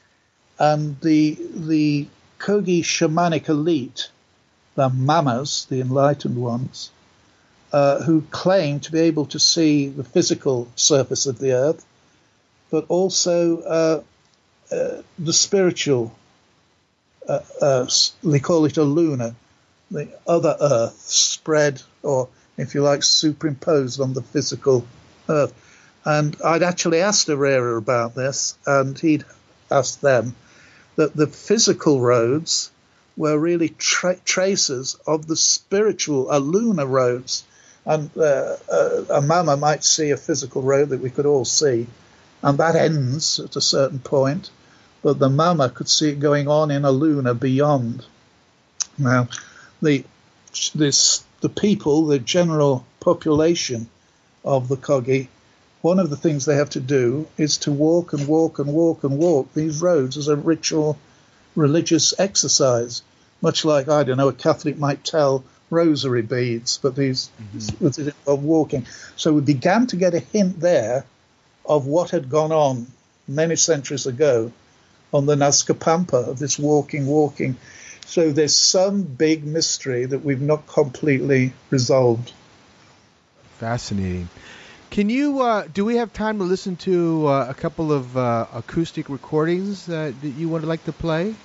And the the Kogi shamanic elite, the Mamas, the enlightened ones, uh, who claim to be able to see the physical surface of the earth, but also uh, uh, the spiritual, uh, uh, they call it a luna, the other earth spread, or if you like, superimposed on the physical earth. And I'd actually asked Herrera about this, and he'd asked them that the physical roads were really tra- traces of the spiritual uh, lunar roads. And uh, uh, a mama might see a physical road that we could all see, and that ends at a certain point, but the mama could see it going on in a lunar beyond. Now, the this the people, the general population of the Kogi, one of the things they have to do is to walk and walk and walk and walk these roads as a ritual religious exercise, much like, I don't know, a Catholic might tell rosary beads, but these mm-hmm. of walking. So we began to get a hint there of what had gone on many centuries ago on the Nazca Pampa, of this walking, walking. So there's some big mystery that we've not completely resolved. Fascinating. Can you, uh, do we have time to listen to uh, a couple of uh, acoustic recordings uh, that you would like to play?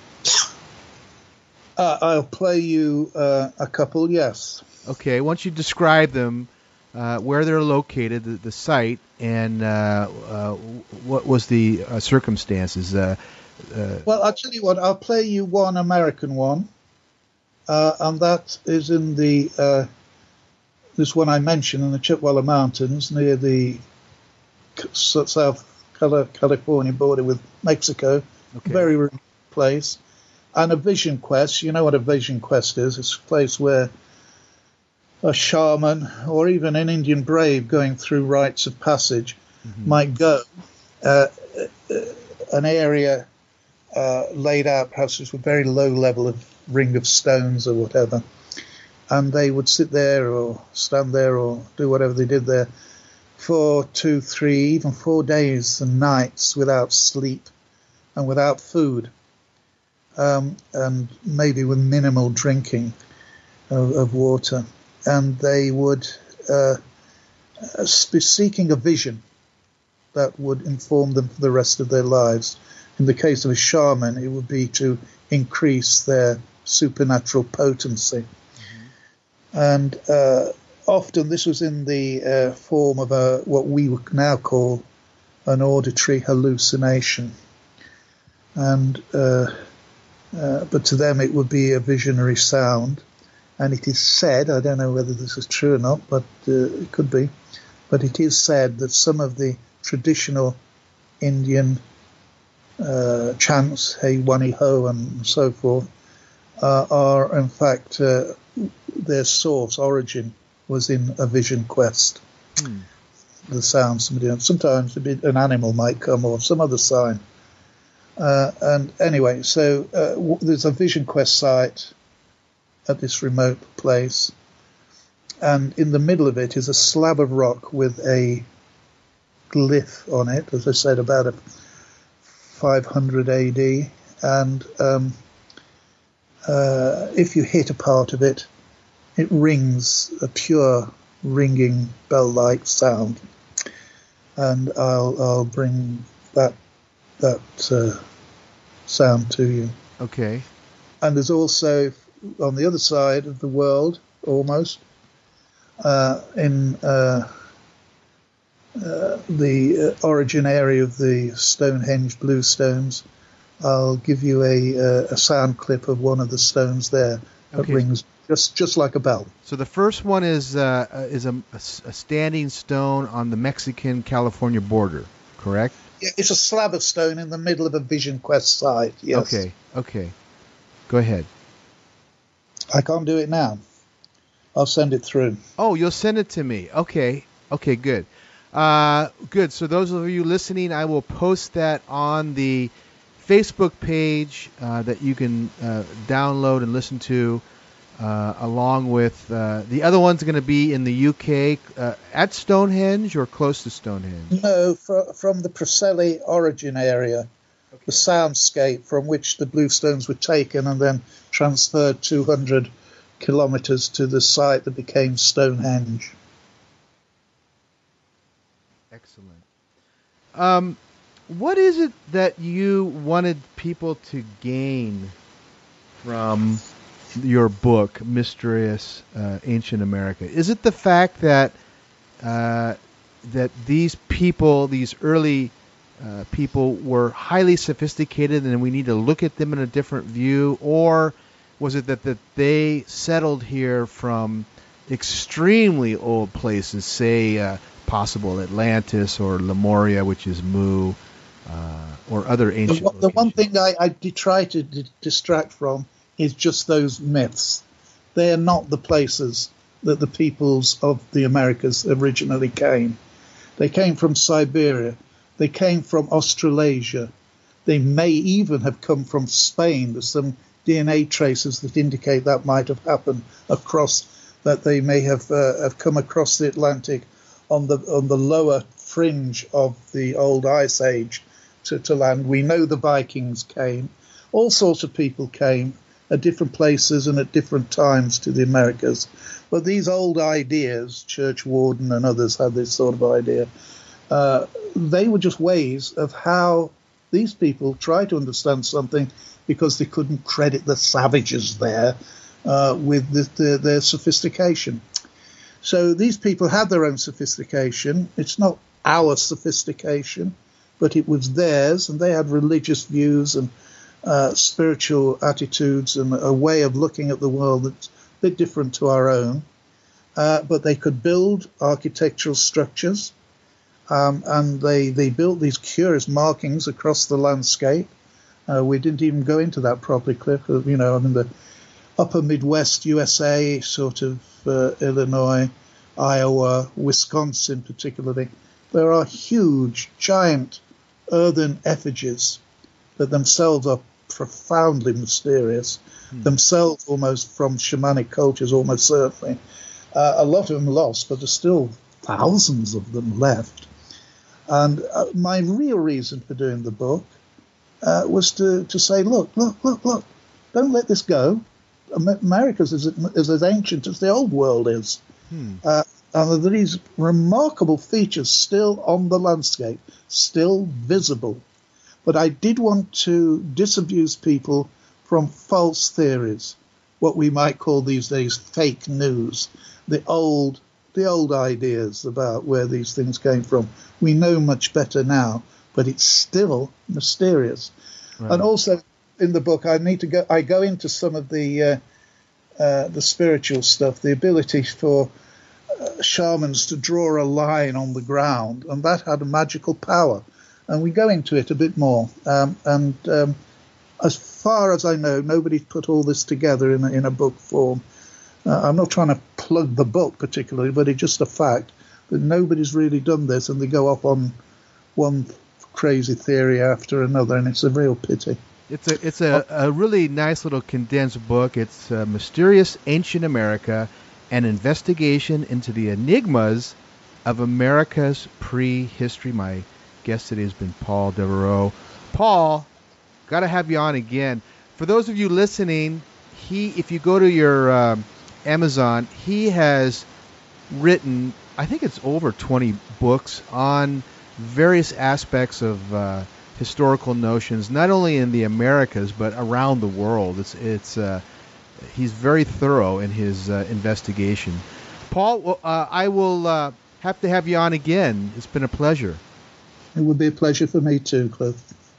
Uh, I'll play you uh, a couple, yes. Okay, once you describe them, uh, where they're located, the, the site, and uh, uh, what was the uh, circumstances. Uh, uh, well, I'll tell you what, I'll play you one American one, uh, and that is in the, uh, this one I mentioned, in the Chippewa Mountains, near the South California border with Mexico. Okay. Very remote place. And a vision quest, you know what a vision quest is. It's a place where a shaman or even an Indian brave going through rites of passage mm-hmm. might go. Uh, an area uh, laid out perhaps with a very low level of ring of stones or whatever. And they would sit there or stand there or do whatever they did there for two, three, even four days and nights without sleep and without food. Um, and maybe with minimal drinking of, of water. And they would uh, be seeking a vision that would inform them for the rest of their lives. In the case of a shaman, it would be to increase their supernatural potency. Mm-hmm. And uh, often this was in the uh, form of a what we would now call an auditory hallucination. And uh, Uh, but to them it would be a visionary sound, and it is said, I don't know whether this is true or not, but uh, it could be, but it is said that some of the traditional Indian uh, chants, hey, wani ho, and so forth, uh, are in fact, uh, their source, origin, was in a vision quest. Hmm. The sound somebody, sometimes an animal might come or some other sign. Uh, and anyway, so uh, w- there's a vision quest site at this remote place, and in the middle of it is a slab of rock with a glyph on it, as I said, about a five hundred A D, and um, uh, if you hit a part of it, it rings a pure ringing bell-like sound, and I'll I'll bring that that uh, sound to you. Okay. And there's also, on the other side of the world, almost, uh, in uh, uh, the uh, origin area of the Stonehenge bluestones, I'll give you a, uh, a sound clip of one of the stones there that okay. rings just just like a bell. So the first one is uh, is a, a standing stone on the Mexican-California border, correct? Yeah, it's a slab of stone in the middle of a vision quest site, yes. Okay, okay. Go ahead. I can't do it now. I'll send it through. Oh, you'll send it to me. Okay, okay, good. Uh, good, so those of you listening, I will post that on the Facebook page uh, that you can uh, download and listen to, uh, along with uh, the other one's going to be in the U K uh, at Stonehenge or close to Stonehenge? No, fr- from the Preseli origin area, okay. The soundscape from which the bluestones were taken and then transferred two hundred kilometers to the site that became Stonehenge. Excellent. Um, what is it that you wanted people to gain from your book, Mysterious uh, Ancient America? Is it the fact that uh, that these people, these early uh, people, were highly sophisticated, and we need to look at them in a different view, or was it that, that they settled here from extremely old places, say uh, possible Atlantis or Lemuria, which is Mu, uh, or other ancient The, the one thing I, I try to d- distract from is just those myths. They are not the places that the peoples of the Americas originally came. They came from Siberia. They came from Australasia. They may even have come from Spain. There's some D N A traces that indicate that might have happened across, that they may have uh, have come across the Atlantic on the on the lower fringe of the old ice age to, to land. We know the Vikings came. All sorts of people came at different places and at different times to the Americas. But these old ideas, Churchwarden and others had this sort of idea, uh, they were just ways of how these people tried to understand something, because they couldn't credit the savages there uh, with the, the, their sophistication. So these people had their own sophistication. It's not our sophistication, but it was theirs, and they had religious views and uh, spiritual attitudes and a way of looking at the world that's a bit different to our own. Uh, but they could build architectural structures, um, and they, they built these curious markings across the landscape. Uh, we didn't even go into that properly, Cliff. You know, I mean, the upper Midwest U S A, sort of uh, Illinois, Iowa, Wisconsin particularly, there are huge, giant earthen effigies that themselves are profoundly mysterious, hmm. themselves almost from shamanic cultures, almost certainly. Uh, a lot of them lost, but there's still thousands of them left. And uh, my real reason for doing the book Uh, was to, to say, look, look, look, look, don't let this go. America's is, is as ancient as the old world is. Hmm. Uh, and there are these remarkable features still on the landscape, still visible. But I did want to disabuse people from false theories, what we might call these days fake news, the old, the old ideas about where these things came from. We know much better now, but it's still mysterious. Right. And also in the book, I need to go. I go into some of the uh, uh, the spiritual stuff, the ability for uh, shamans to draw a line on the ground, and that had a magical power. And we go into it a bit more. Um, and um, as far as I know, nobody's put all this together in a, in a book form. Uh, I'm not trying to plug the book particularly, but it's just a fact that nobody's really done this, and they go off on one crazy theory after another, and it's a real pity. It's a it's a, a really nice little condensed book. It's uh, Mysterious Ancient America, an investigation into the enigmas of America's prehistory. My guest today has been Paul Devereaux. Paul, got to have you on again. For those of you listening, he if you go to your um, Amazon, he has written, I think it's over twenty books on various aspects of uh, historical notions, not only in the Americas but around the world. It's it's uh, he's very thorough in his uh, investigation. Paul, uh, I will uh, have to have you on again. It's been a pleasure. It would be a pleasure for me too, Cliff.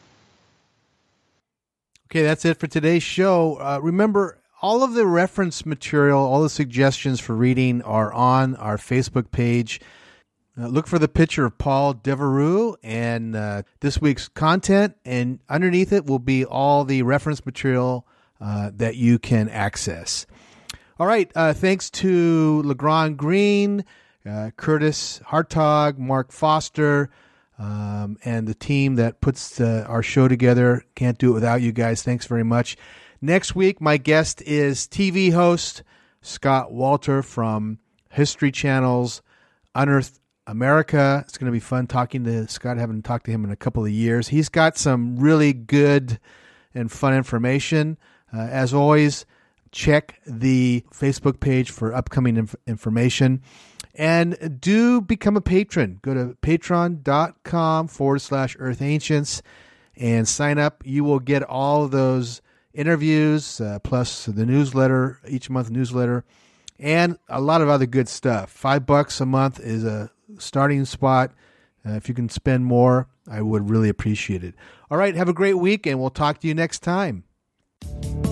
Okay, that's it for today's show. Uh, remember, all of the reference material, all the suggestions for reading are on our Facebook page. Uh, look for the picture of Paul Devereaux and uh, this week's content, and underneath it will be all the reference material uh, that you can access. All right, uh, thanks to LeGrand Green, uh, Curtis Hartog, Mark Foster, um, and the team that puts uh, our show together. Can't do it without you guys. Thanks very much. Next week, my guest is T V host Scott Walter from History Channel's Unearthed America. It's going to be fun talking to Scott. I haven't talked to him in a couple of years. He's got some really good and fun information. Uh, as always, check the Facebook page for upcoming inf- information. And do become a patron. Go to patreon.com forward slash Earth Ancients and sign up. You will get all of those interviews, uh, plus the newsletter, each month newsletter, and a lot of other good stuff. Five bucks a month is a starting spot. Uh, if you can spend more, I would really appreciate it. All right, have a great week, and we'll talk to you next time.